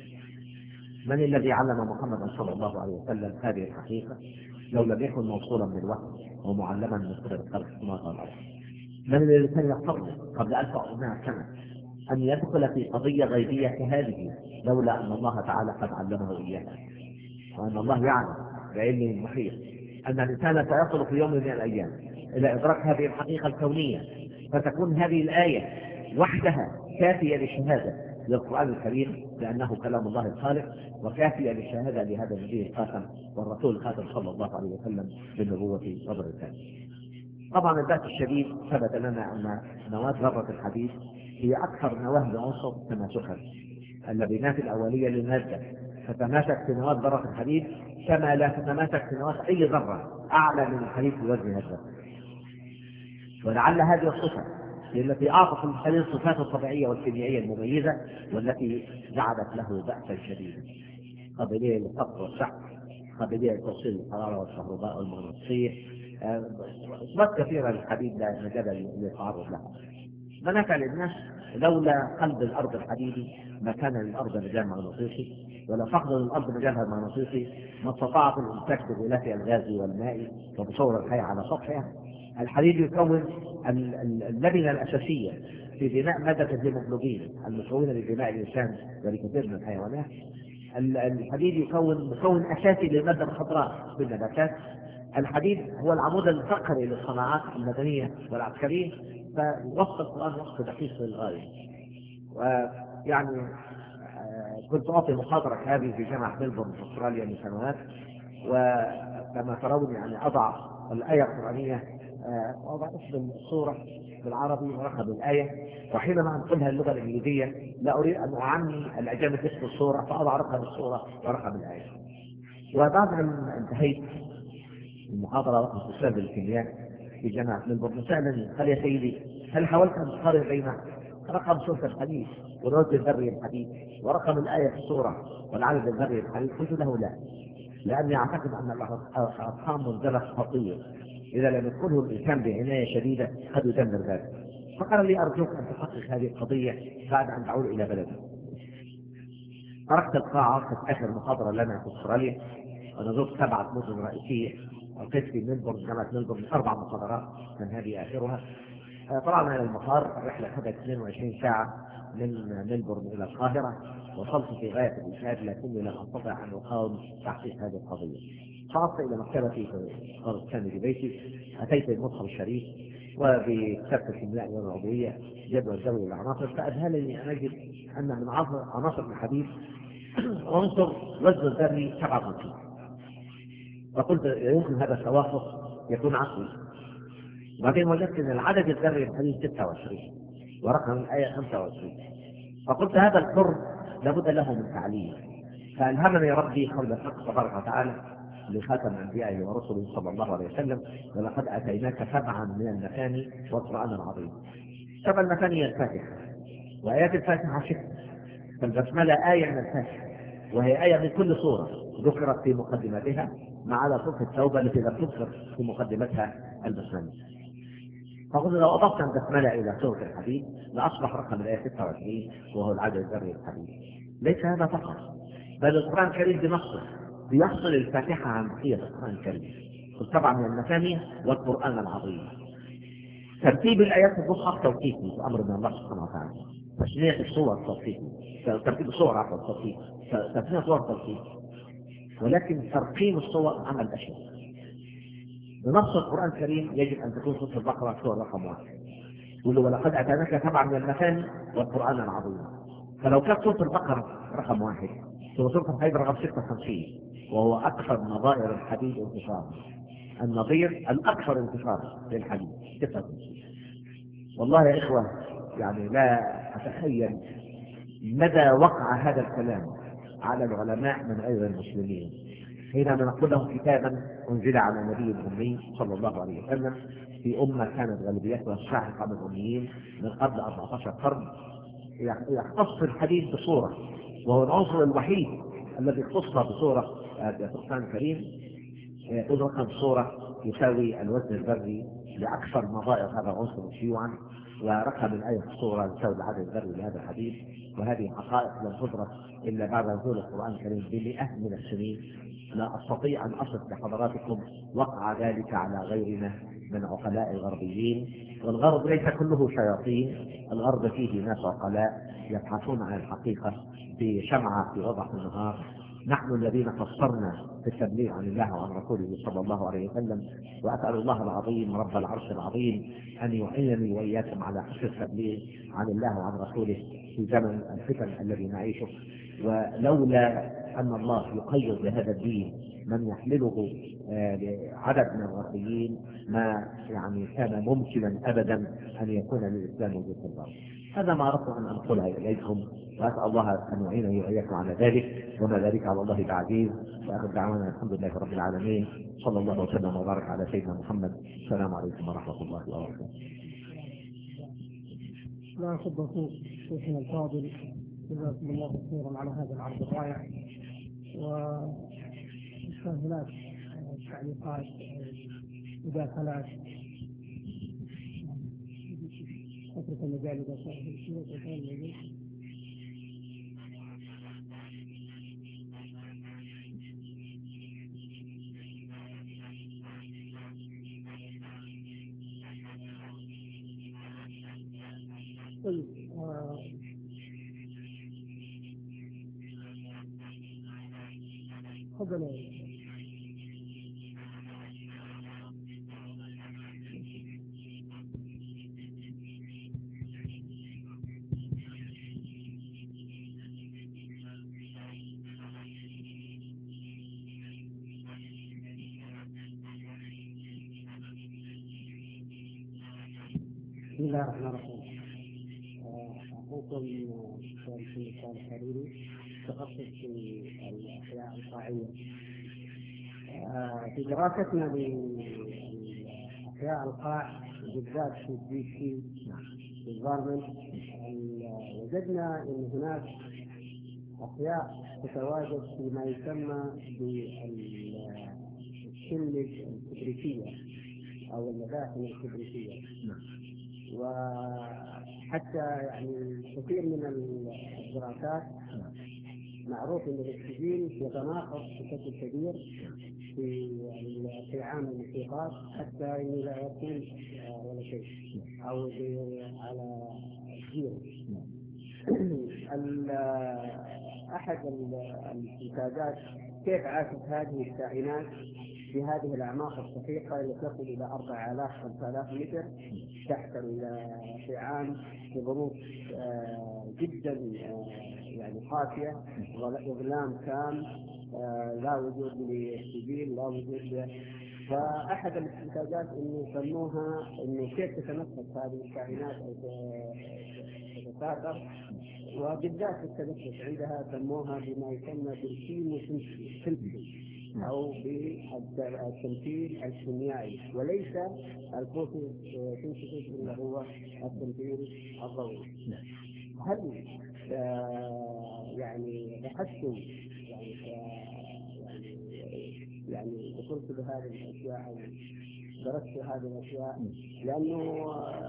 S2: من الذي علم محمد صلى الله عليه وسلم هذه الحقيقة لو لم يكن موصولا بالوحي ومعلما من سر الخلق السماوات والأرض؟ من الذي كان يقتضي قبل ألف وأربعمائة سنة أن يدخل في قضية غيبية كهذه لولا أن الله تعالى قد علمه إياها، وأن الله يعلم بعلمه المحيط أن الإنسان سيصل في يوم من الأيام إلى إدراك هذه الحقيقة الكونية، فتكون هذه الآية وحدها كافية للشهادة للقرآن الكريم لأنه كلام الله الخالق، وكافية للشهادة لهذا النبي الخاتم والرسول الخاتم صلى الله عليه وسلم بالنبوة والرسالة. طبعا البأس الشديد ثبت لنا أن نواة ذرة الحديد هي أكثر نواة لعنصر تماسكا. اللبنات الأولية للمادة تتماسك في نواة ذرة الحديد كما لا تتماسك في نواة أي ذرة أعلى من الحديد في وزنها الذري. ولعل هذه الصفة التي أعطت للحديد الصفات الطبيعية والكيميائية المميزة والتي جعلت له بأسا شديدا، قابلية للفقر والسحب، قابلية لتوصيل الحرارة والكهرباء والمغناطيسية، أصوات كثيرة للحديد لا مجال للتعرض لها. منافع للناس لولا قلب الأرض الحديدي ما كان للأرض مجال مغناطيسي، ولا فقد للأرض مجالها المغناطيسي ما استطاعت الإمساك بغلاف الغاز والماء وبصور الحياة على سطحها. الحديد يكون اللبنة الأساسية في بناء مادة الهيموجلوبين المكونة لبناء الإنسان ولكثير من الحيوانات. الحديد يكون مكون أساسي للمادة الخضراء في النباتات. الحديد هو العمود الفقري للصناعات المدنية والعسكرية، فوصف القرآن وصف دقيق للغاية. ويعني كنت أعطي محاضرة هذه في جامعة ملبورن في أستراليا من سنوات، وكما ترون يعني أضع الآية القرآنية، وأضع اسم السورة بالعربي ورقم الآية، وحينما أنقلها اللغة الإنجليزية لا أريد أن أعمي الأجانب اسم السورة فأضع رقم السورة ورقم الآية. وبعد أن انتهيت المحاضرة وقت أستاذ الكيمياء في جامعة ملبورن سألني قال: يا سيدي، هل حاولت أن تقارن بين رقم سورة الحديد والوزن الذري الحديد ورقم الآية في السورة والعدد الذري الحديد؟ قلت له لا، لأني أعتقد أن الأرقام منزلة خطير، إذا لم يدخله الإنسان بعناية شديدة قد يدمر ذلك. فقال لي: أرجوك أن تحقق هذه القضية بعد أن تعود إلى بلدك. تركت القاعة في آخر محاضرة لنا في أستراليا، ونزلت سبعة مدن رئيسية، ألقيت في ملبورن جامعة ملبورن أربع محاضرات كان هذه آخرها. طلعنا إلى المطار، الرحلة أخذت اثنين وعشرين ساعة من ملبورن إلى القاهرة. وصلت في غاية الإجهاد لكني لم أستطع أن أقاوم تحقيق هذه القضية. صعدت إلى مكتبتي في دار الثاني في بيتي، أتيت المصحف الشريف وبكتابة الكيمياء والعضوية جدول ذوي العناصر، فأذهلني أن أجد أن من عناصر الحديد عنصر وزن الذري سبعة وخمسين. فقلت يمكن هذا التوافق يكون عقلي. وبعدين وجدت أن العدد الذري الحديد ستة وعشرين ورقم الآية خمسة وعشرين. فقلت هذا الحر لابد له من تعليم. فألهمني ربي قول الحق تبارك وتعالى لخاتم أنبيائه ورسله صلى الله عليه وسلم: ولقد أتيناك سبعا من المثاني والقرآن العظيم. سبع المثاني هي الفاتحة، وآيات الفاتحة ست، فالبسملة آية من الفاتحة، وهي آية من كل سورة ذكرت في مقدمتها، ما عدا سورة التوبة التي لم تذكر في مقدمتها البسملة. فقلت لو أضفت البسملة إلى سورة الحديد لأصبح رقم الآية ستة وعشرين وهو العدد الذري الحديد. ليس هذا فقط، بل القرآن الكريم بنصه بيفصل الفاتحة عن بقية القرآن الكريم، طبعا من المثاني والقرآن العظيم. ترتيب الآيات في المصحف توقيفي بأمر من الله سبحانه وتعالى، تشريع الصور توقيفي، ترتيب الصور عفوا توقيفي، تسمية صور توقيفي، ولكن ترقيم الصور عمل بشري. بنص القرآن الكريم يجب أن تكون سورة البقرة سورة رقم واحد، ولقد أتيناك سبعا من المثاني والقرآن العظيم. فلو كانت سورة البقرة رقم واحد، سورة الحديد رقم ستة وخمسين، وهو أكثر نظائر الحديد انتشارا، النظير الأكثر انتشارا للحديد ستة وخمسين. والله يا إخوة يعني لا أتخيل مدى وقع هذا الكلام على العلماء من غير المسلمين حينما نقول لهم كتابا أنزل على النبي الأمي صلى الله عليه وسلم في أمة كانت غالبيتها الشاحقة من الأميين من قبل أربعة عشر قرن، يختص الحديث بصورة، وهو العنصر الوحيد الذي اختص بصورة في القرآن الكريم. يقول رقم صورة يساوي الوزن الذري لأكثر نظائر هذا العنصر شيوعا، ورقم الآية في الصورة يساوي العدد الذري لهذا الحديث. وهذه حقائق لم تدرك إلا بعد نزول القرآن الكريم بمئة من السنين. لا أستطيع أن أصف لحضراتكم وقع ذلك على غيرنا من عقلاء الغربيين، والغرب ليس كله شياطين، الغرب فيه ناس عقلاء يبحثون عن الحقيقة بشمعة في وضح النهار. نحن الذين قصرنا في التبليغ عن الله وعن رسوله صلى الله عليه وسلم، وأسأل الله العظيم رب العرش العظيم أن يعينني وإياكم على حسن التبليغ عن الله وعن رسوله في زمن الفتن الذي نعيشه. ولولا أن الله يقيد بهذا الدين من يحمله لعدد من الغربيين ما يعني كان ممكنا أبدا أن يكون للإسلام وجود في الأرض. هذا ما أردت أن أنقلها إليكم، وأسأل الله أن يعينني وإياكم على ذلك، وما ذلك على الله بعزيز. وآخر دعوانا الحمد لله رب العالمين، صلى الله وسلم وبارك على سيدنا محمد. السلام عليكم ورحمة الله وبركاته.
S1: لا خطبة شيخنا الفاضل، جزاكم الله خيرا على هذا العرض الرائع. وكان هناك تعليقات مداخلات فترة المجال إذا كان طيب آه، تفضل.
S3: بسم الله الرحمن الرحيم. أخوكم الدكتور محمد صالح حريري، تخصص في الأحياء القاعية. في دراستنا لأحياء القاع بالذات في الدي سي environment وجدنا أن هناك أحياء تتواجد فيما يسمى بالشلة الكبريتية أو المداخن الكبريتية. وحتى يعني كثير من الدراسات معروف ان الاكسجين يتناقص بشكل كبير في القيعان المحيطات حتى انه لا يكون ولا شيء او على زيرو. احد الانتاجات كيف عاشت هذه الكائنات في هذه الأعماق الصحيحة اللي تصل إلى أربعة آلاف خمسة آلاف متر تحت القيعان في ظروف جدا يعني قاسية، وظلام تام، لا وجود للأكسجين، لا وجود له. فأحد الاستنتاجات إنه سموها إنه كيف تتنفس هذه الكائنات أو تتساقط، وبالذات في التنفس عندها سموها بما يسمى بالكيموسينثيسيس أو بالتمثيل الكيميائي، وليس الفوتوسينثيسيس اللي هو التمثيل الضوئي. هل يعني بحثتم يعني يعني يعني وصلت بهذه الأشياء أو درست هذه الأشياء؟ لأنه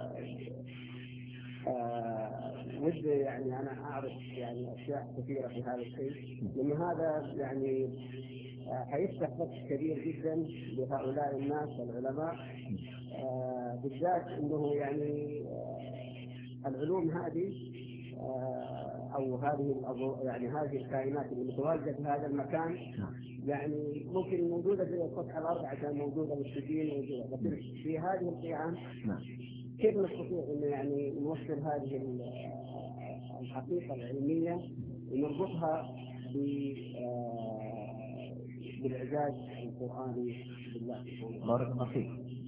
S3: آه ودي يعني أنا أعرف يعني أشياء كثيرة في هذا الشيء، لأن هذا يعني آه حيفتح فتح كبير جدا لهؤلاء الناس العلماء، آه بالذات أنه يعني آه العلوم هذه آه أو هذه يعني هذه الكائنات اللي متواجدة في هذا المكان يعني ممكن موجودة في السطح الأرض عشان موجودة بالسجين موجودة، لكن في هذه القيعان كيف نستطيع إنه يعني نوصل هذه الحقيقة العلمية ونربطها بالإعجاز القرآني بالله؟
S2: بارك الله فيك.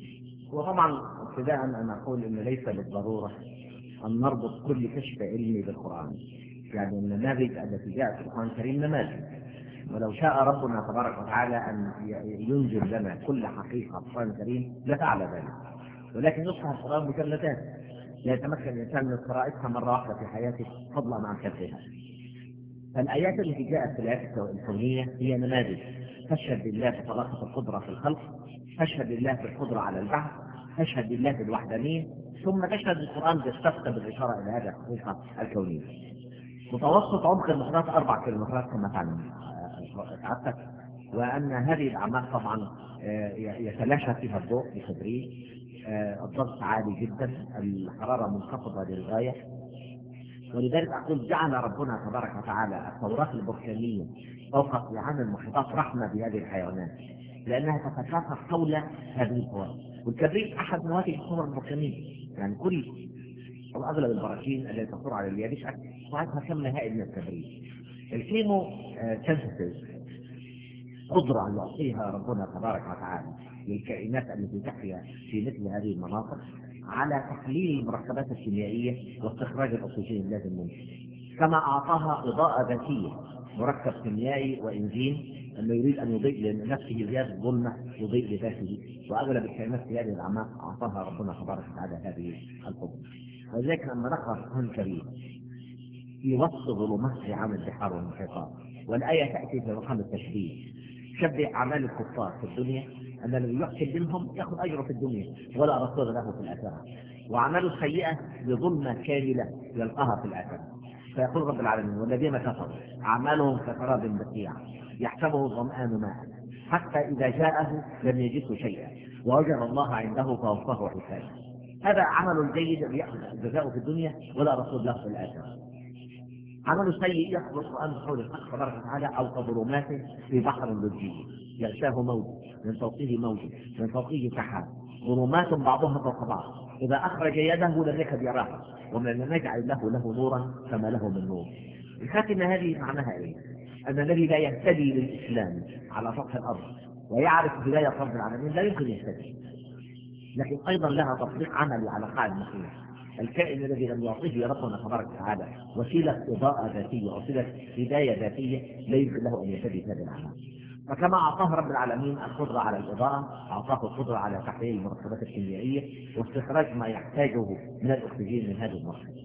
S2: وطبعا ابتداء أن أقول إنه ليس بالضرورة أن نربط كل كشف علمي بالقرآن، يعني النماذج التي جاءت في القرآن الكريم نماذج، ولو شاء ربنا تبارك وتعالى أن ينزل لنا كل حقيقة في القرآن الكريم لفعل ذلك، ولكن يصبح القرآن مجلدات لا يتمكن الإنسان من قراءتها مرة واحدة في حياته فضلا عن كتبها. فالآيات التي جاءت في الآيات الكونية هي نماذج تشهد بالله بطلاقة القدرة في الخلق، تشهد بالله بالقدرة على البحث، تشهد بالله بالوحدانية، ثم تشهد القرآن بالسبق بالإشارة إلى هذه الحقيقة الكونية. متوسط عمق المحيطات أربع كيلومترات كما تعلم تعرفت، وأن هذه الأعماق طبعا يتلاشى فيها الضوء بتدريج، الضغط عالي جدا، الحرارة منخفضة للغاية، ولذلك أقول جعل ربنا تبارك وتعالى الثورات البركانية فوق قيعان المحيطات رحمة بهذه الحيوانات، لأنها تتكاثر حول هذه الثورات. والكبريت أحد نواتج الثورة البركانية، يعني كل أو أغلب البراكين التي تطور على اليابسة وعندها كم هائل من الكبريت. الكيمو سينثيسيس قدرة يعطيها ربنا تبارك وتعالى للكائنات التي تحيا في مثل هذه المناطق على تحليل المركبات الكيميائية واستخراج الأكسجين اللازم منه، كما أعطاها إضاءة ذاتية، مركب كيميائي وإنزيم أنه يريد أن يضيء لنفسه زيادة ظلمة يضيء لذاته، وأغلب الكائنات في هذه الأعماق أعطاها ربنا تبارك وتعالى هذه القدرة. ولذلك لما نقرأ القرآن الكريم في وصف ظلمات قيعان البحار والمحيطات، والآية تأتي في مقام التشبيه، شبه أعمال الكفار في الدنيا أن الذي يحسن منهم يأخذ أجره في الدنيا ولا رصيد له في الآخرة، وأعماله السيئة بظلمة كاملة يلقاها في الآخرة. فيقول رب العالمين والذين كفروا أعمالهم كسراب بقيع يحسبه الظمآن ماء حتى إذا جاءه لم يجده شيئا ووجد الله عنده فوفاه حسابه. هذا عمل جيد يأخذ جزاؤه في الدنيا ولا رسول له في الآخرة. عمل سيء يأخذ القرآن بقول الحق تبارك وتعالى أو كظلمات في بحر لجي يغشاه موج من فوقه موج من فوقه سحاب ظلمات بعضها فوق بعض إذا أخرج يده لم يكد يراها ومن لم يجعل له له نورا فما له من نور. الخاتمة هذه معناها إيه؟ أن الذي لا يهتدي للإسلام على سطح الأرض ويعرف هداية رب العالمين لا يمكن يهتدي، لكن أيضا لها تطبيق عملي على قاع المسلمين. الكائن الذي لم يعطيه ربنا تبارك وتعالى وسيلة إضاءة ذاتية وسيلة هداية ذاتية لا يمكن له أن يهتدي بهذا العمل. فكما أعطاه رب العالمين القدرة على الإضاءة أعطاه القدرة على تحليل المركبات الكيميائية واستخراج ما يحتاجه من الأكسجين من هذه المركبات.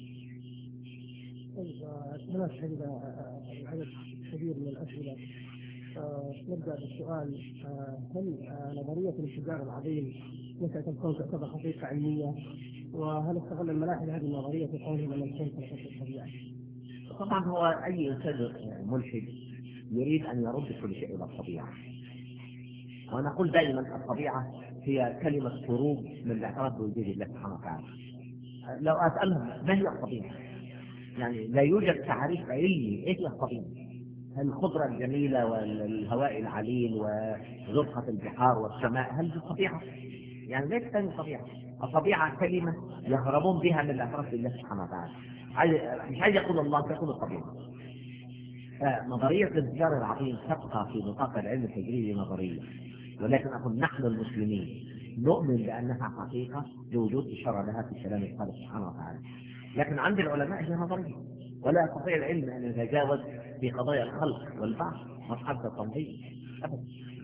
S1: هناك عدد كبير من الأسئلة. نبدأ بالسؤال: هل نظرية الانفجار العظيم متى تكون تعتبر حقيقة علمية؟ وهل استغل الملاحدة هذه النظرية في قولهم أن الكون خلق الطبيعة؟
S2: طبعا هو أي إنسان ملحد يريد أن يرد كل شيء إلى الطبيعة، ونقول دائما الطبيعة هي كلمة خروج من الاعتراف بوجود الله سبحانه وتعالى. لو أسألهم ما هي الطبيعة؟ يعني لا يوجد تعريف علمي ايش هي الطبيعة. الخضرة الجميلة والهواء العليل وزرقة البحار والسماء هل دي طبيعة؟ يعني ليس ثاني طبيعة. الطبيعة كلمة يهربون بها من الاعتراف بالله سبحانه وتعالى. مش عايز يقول الله تقول الطبيعة. نظرية الانفجار العظيم تبقى في نطاق العلم التجريبي نظرية، ولكن أقول نحن المسلمين نؤمن بأنها حقيقة لوجود إشارة لها في كلام الخالق سبحانه وتعالى. لكن عند العلماء هي نظرية ولا يستطيع العلم أن يتجاوز في قضايا الخلق والبعث مرحلة التنظيم أبدا.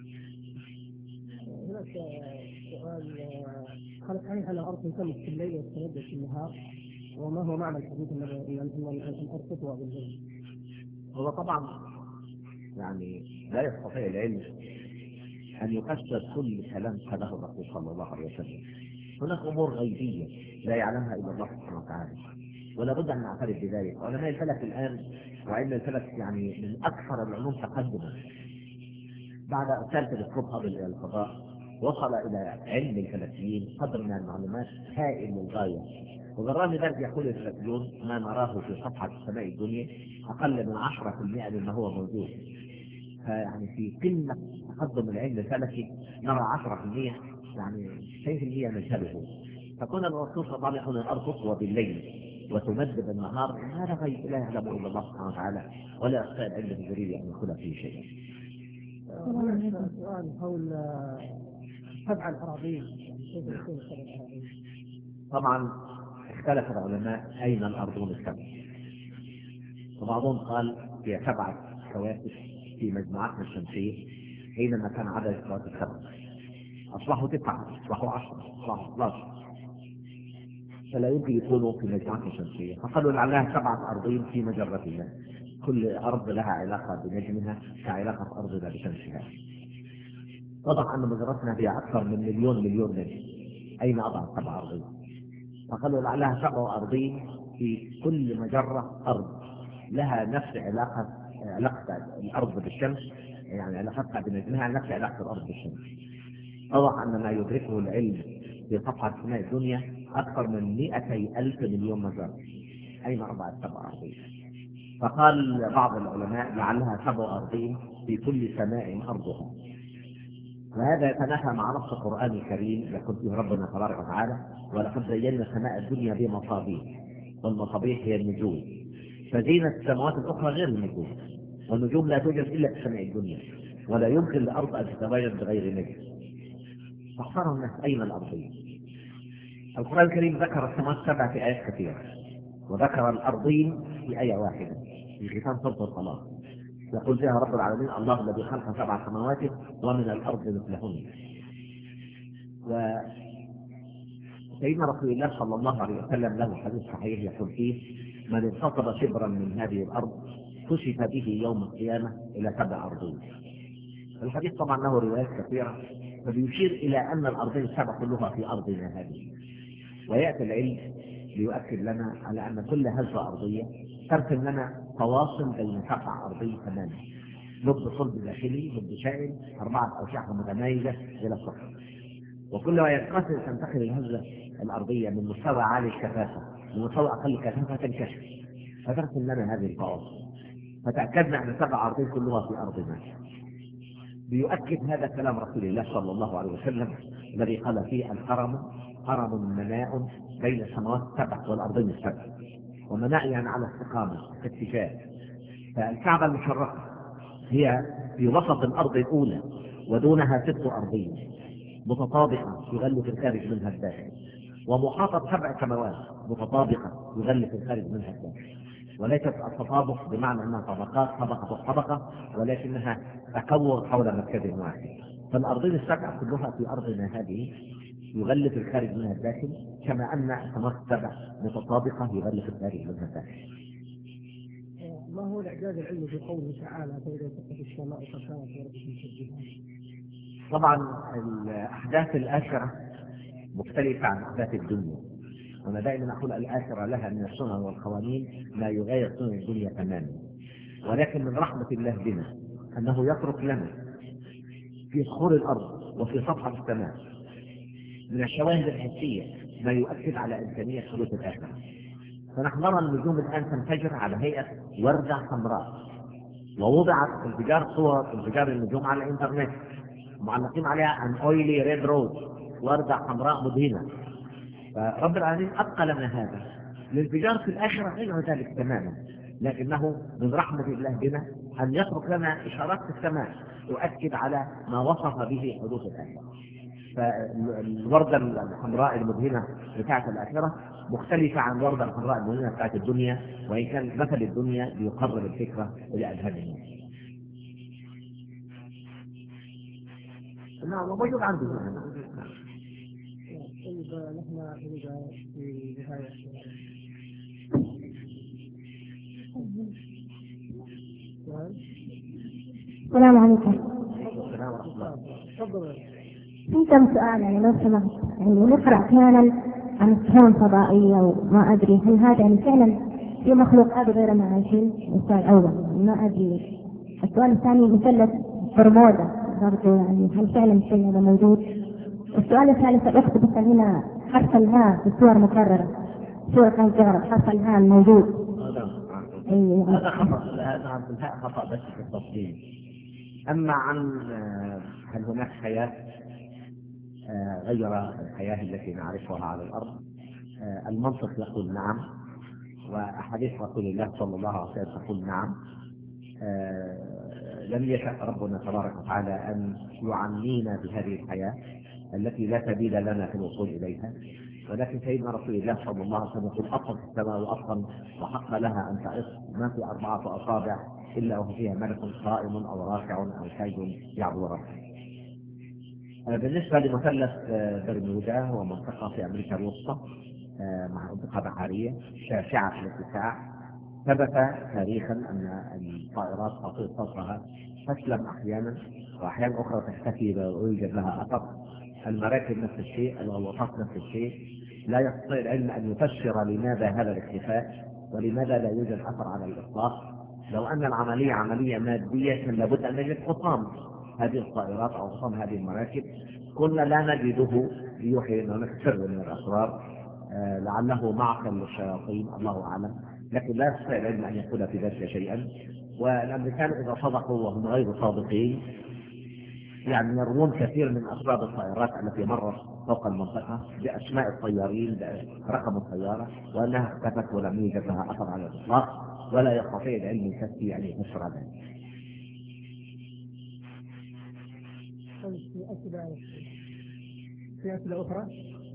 S1: هناك سؤال: هل صحيح أن الأرض تنتمس في الليل وتتمدد في النهار؟ وما هو معنى الحديث أن الأرض تطوى بالليل؟
S2: هو طبعا يعني لا يستطيع العلم أن يفسر كل كلام قاله الرسول صلى الله عليه وسلم. هناك أمور غيبية لا يعلمها إلا الله سبحانه وتعالى ولا بد أن نعترف بذلك. علماء الفلك الآن وعلم الفلك يعني من أكثر العلوم تقدما. بعد إرسال تلسكوب هابل إلى الفضاء وصل إلى علم الفلكيين قدر من المعلومات هائل للغاية، وبالرغم من ذلك يقول الفلكيون ما نراه في صفحة السماء الدنيا أقل من عشرة في المئة مما هو موجود. فيعني في قمة تقدم العلم الفلكي نرى عشرة في المئة، يعني شيء في المئة نجهله. فكنا الرسول صلى الله عليه وسلم الأرض تطوى بالليل وتمد بالنهار، هذا غيب لا يعلمه إلا الله سبحانه وتعالى ولا يستطيع العلم الجليل أن يدخل فيه شيء.
S1: سؤال حول سبع الأراضين.
S2: طبعا اختلف العلماء أين الأرضون السبع، وبعضهم قال هي سبعة كواكب في مجموعاتنا الشمسية حينما كان عدد الكواكب سبعة، أصبحوا تسعة، أصبحوا عشرة، أصبحوا اثنا عشر، فلا يمكن يكونوا في مجموعاتنا الشمسية. فقالوا لعلها سبعة أرضين في مجرتنا، كل أرض لها علاقة بنجمها كعلاقة أرضنا بشمسها. وضع أن مجرتنا فيها أكثر من مليون مليون نجم، أين أضع سبع أرضين؟ فقالوا لعلها سبع أرضين في كل مجرة أرض لها نفس علاقة علاقة الأرض بالشمس، يعني علاقتها بنجمها نفس علاقة الأرض بالشمس. وضع أن ما يدركه العلم في صفحة سماء الدنيا أكثر من مئتي ألف مليون مجرة، أين أضع السبع أرضين؟ فقال بعض العلماء لعلها سبع أرضين في كل سماء أرضها، وهذا يتنافى مع نص القرآن الكريم يقول فيه ربنا تبارك وتعالى ولقد زينا سماء الدنيا بمصابيح، والمصابيح هي النجوم، فزينة السماوات الأخرى غير النجوم، والنجوم لا توجد إلا في سماء الدنيا ولا يمكن للأرض أن تتواجد بغير نجم. فاختار الناس أين الأرضين؟ القرآن الكريم ذكر السماوات السبع في آيات كثيرة، وذكر الأرضين في آية واحدة في ختام سورة الطلاق يقول فيها رب العالمين الله الذي خلق سبع سماوات ومن الأرض مثلهن. وسيدنا رسول الله صلى الله عليه وسلم له حديث صحيح يقول فيه من انتصب شبرا من هذه الأرض كشف به يوم القيامة إلى سبع أرضين. الحديث طبعا له روايات كثيرة فبيشير إلى أن الأرضين السبع كلها في أرضنا هذه، ويأتي العلم ليؤكد لنا على أن كل هزة أرضية ترسم لنا فواصل بين سبع أرضين ثمانية، لب صلب داخلي، لب شائل، أربعة أوشاع متمايزة إلى الصفر. وكلما ينقسم تنتقل الهزة الأرضية من مستوى عالي الكثافة لمستوى أقل كثافة تنكشف، فترسم لنا هذه الفواصل، فتأكدنا أن سبع أرضين كلها في أرضنا. بيؤكد هذا كلام رسول الله صلى الله عليه وسلم الذي قال فيه: الحرم حرم مناء بين السماوات السبع والأرضين السبع، ومناء يعني على استقامة اتجاه. فالكعبة المشرفة هي في وسط الأرض الأولى ودونها ست أرضين متطابقة يغلف الخارج منها الداخل، ومحاطة سبع سماوات متطابقة يغلف الخارج منها الداخل، وليست التطابق بمعنى أنها طبقات طبقة فوق طبقة، ولكنها تكور حول مركز واحد. فالأرضين السبع كلها في أرضنا هذه يغلف الخارج منها الداخل، كما أن السماوات السبع متطابقة يغلف الخارج منها الداخل.
S1: ما هو الإعجاز العلمي في قوله تعالى: فإذا سقط السماء فكانت وردة كالدهان؟
S2: طبعا الأحداث الآخرة مختلفة عن أحداث الدنيا، وأنا دائما أقول الآخرة لها من السنن والقوانين ما يغير سنن الدنيا تماما، ولكن من رحمة الله بنا أنه يترك لنا في صخور الأرض وفي سطح السماء من الشواهد الحسية ما يؤكد على إمكانية حدوث الآخرة. فنحن نرى النجوم الآن تنفجر على هيئة وردة حمراء، ووضعت انفجار صور انفجار النجوم على الإنترنت معلقين عليها أن أويلي ريد روز، وردة حمراء مدهنة. فرب العالمين أبقى لنا هذا. الانفجار في الآخرة غير ذلك تماما، لكنه من رحمة الله بنا أن يترك لنا إشارات في السماء تؤكد على ما وصف به حدوث الآخرة. فالوردة الحمراء المدهنة بتاعة الآخرة مختلفة عن الوردة الحمراء المدهنة بتاعة الدنيا، وإن كان مثل الدنيا بيقرب الفكرة إلى أذهان الناس. نعم، موجود عندي هنا.
S1: طيب نحن نريد في نهاية
S4: السلام عليكم.
S2: السلام ورحمة الله.
S1: تفضل.
S4: في كم سؤال يعني لو سمحت، يعني نقرأ أحيانا عن الكون فضائية وما أدري هل هذا يعني فعلا في مخلوقات غير ما عايشين؟ السؤال الأول ما أدري. السؤال الثاني مثلث برمودا برضه يعني هل فعلا الشيء هذا موجود؟ السؤال الثالث الأخت بس هنا حرف الهاء في صور مكررة، صورة كان جارة حرف الهاء موجود.
S2: هذا خطأ، هذا حرف الهاء خطأ بس في التصميم. أما عن هل هناك حياة غير الحياة التي نعرفها على الأرض، المنطق يقول نعم، وأحاديث رسول الله صلى الله عليه وسلم تقول نعم. لم يشأ ربنا تبارك وتعالى أن يعنينا بهذه الحياة التي لا سبيل لنا في الوصول إليها، ولكن سيدنا رسول الله صلى الله عليه وسلم يقول: أطلق السماء وأطلق وحق لها أن تعص ما في أربعة أصابع إلا وهو فيها ملك قائم أو راكع أو ساجد يعبد ربه. بالنسبة لمثلث برمودا هو منطقة في أمريكا الوسطى، مع منطقة بحرية شاسعة في الاتساع. ثبت تاريخا أن الطائرات تطير فوقها تسلم أحيانا، وأحيانا أخرى تختفي ويوجد لها أثر. المراكب نفس الشيء، الغواصات نفس الشيء. لا يستطيع العلم أن يفسر لماذا هذا الاختفاء ولماذا لا يوجد أثر على الإطلاق. لو أن العملية عملية مادية كان لابد أن نجد حطام هذه الطائرات أو حطام هذه المراكب، كنا لا نجده ليوحي أن هناك سر من الأسرار، آه لعله معقل للشياطين، الله أعلم. لكن لا يستطيع العلم أن يقول في ذلك شيئا. والأمريكان إذا صدقوا وهم غير صادقين يعني يروون كثير من أسباب الطائرات التي مرت فوق المنطقة بأسماء الطيارين برقم الطيارة، وأنها اختفت ولم يوجد لها أثر على الإطلاق، ولا يستطيع العلم الكسبي أن يفسر ذلك.
S1: في أسئلة في أسئلة أخرى؟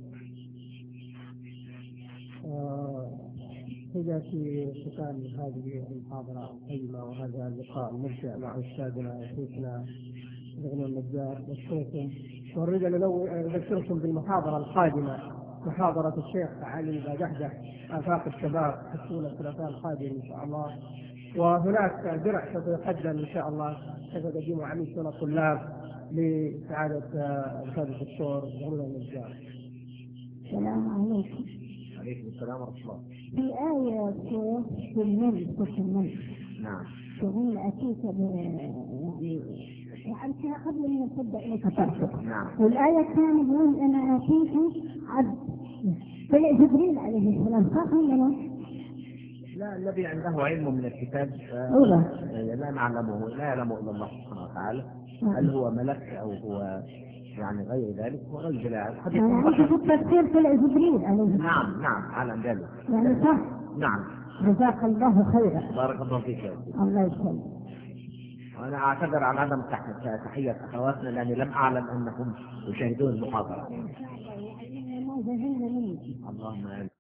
S1: إذا في ختام هذه المحاضرة القيمة وهذا اللقاء الممتع مع أستاذنا شيخنا ابن النجار، نشكركم ونريد أن نذكركم بالمحاضرة القادمة، محاضرة الشيخ علي بادحدح آفاق الشباب، حتكون الثلاثاء القادم إن شاء الله. وهناك درع سوف يقدم إن شاء الله سوف يقدمه عميد شؤون الطلاب لسعادة الأستاذ الدكتور ابن النجار.
S4: السلام عليكم.
S2: عليكم السلام ورحمة الله.
S4: في آية في الملك في الملك
S2: نعم.
S4: تقول أتيك يعني وأنت قبل أن تبدأ إليك ترفض.
S2: نعم.
S4: والآية الثانية يقول أنا آتيك عبد طلع جبريل عليه السلام صح ولا
S2: لا، الذي عنده علم من الكتاب
S4: أولا.
S2: لا نعلمه، لا يعلمه إلا الله سبحانه وتعالى. هل هو ملك أو هو يعني غير ذلك وغير ذلك.
S4: يعني أنت في التفسير طلع جبريل عليه السلام.
S2: نعم نعم أعلم ذلك.
S4: يعني صح.
S2: نعم.
S4: جزاك الله خيرا.
S2: بارك الله فيك.
S4: الله يسلمك.
S2: وأنا أعتذر عن عدم تحية أخواتنا لأني لم أعلم أنهم يشاهدون المحاضرة.
S4: اللهم آمين.
S2: اللهم آمين.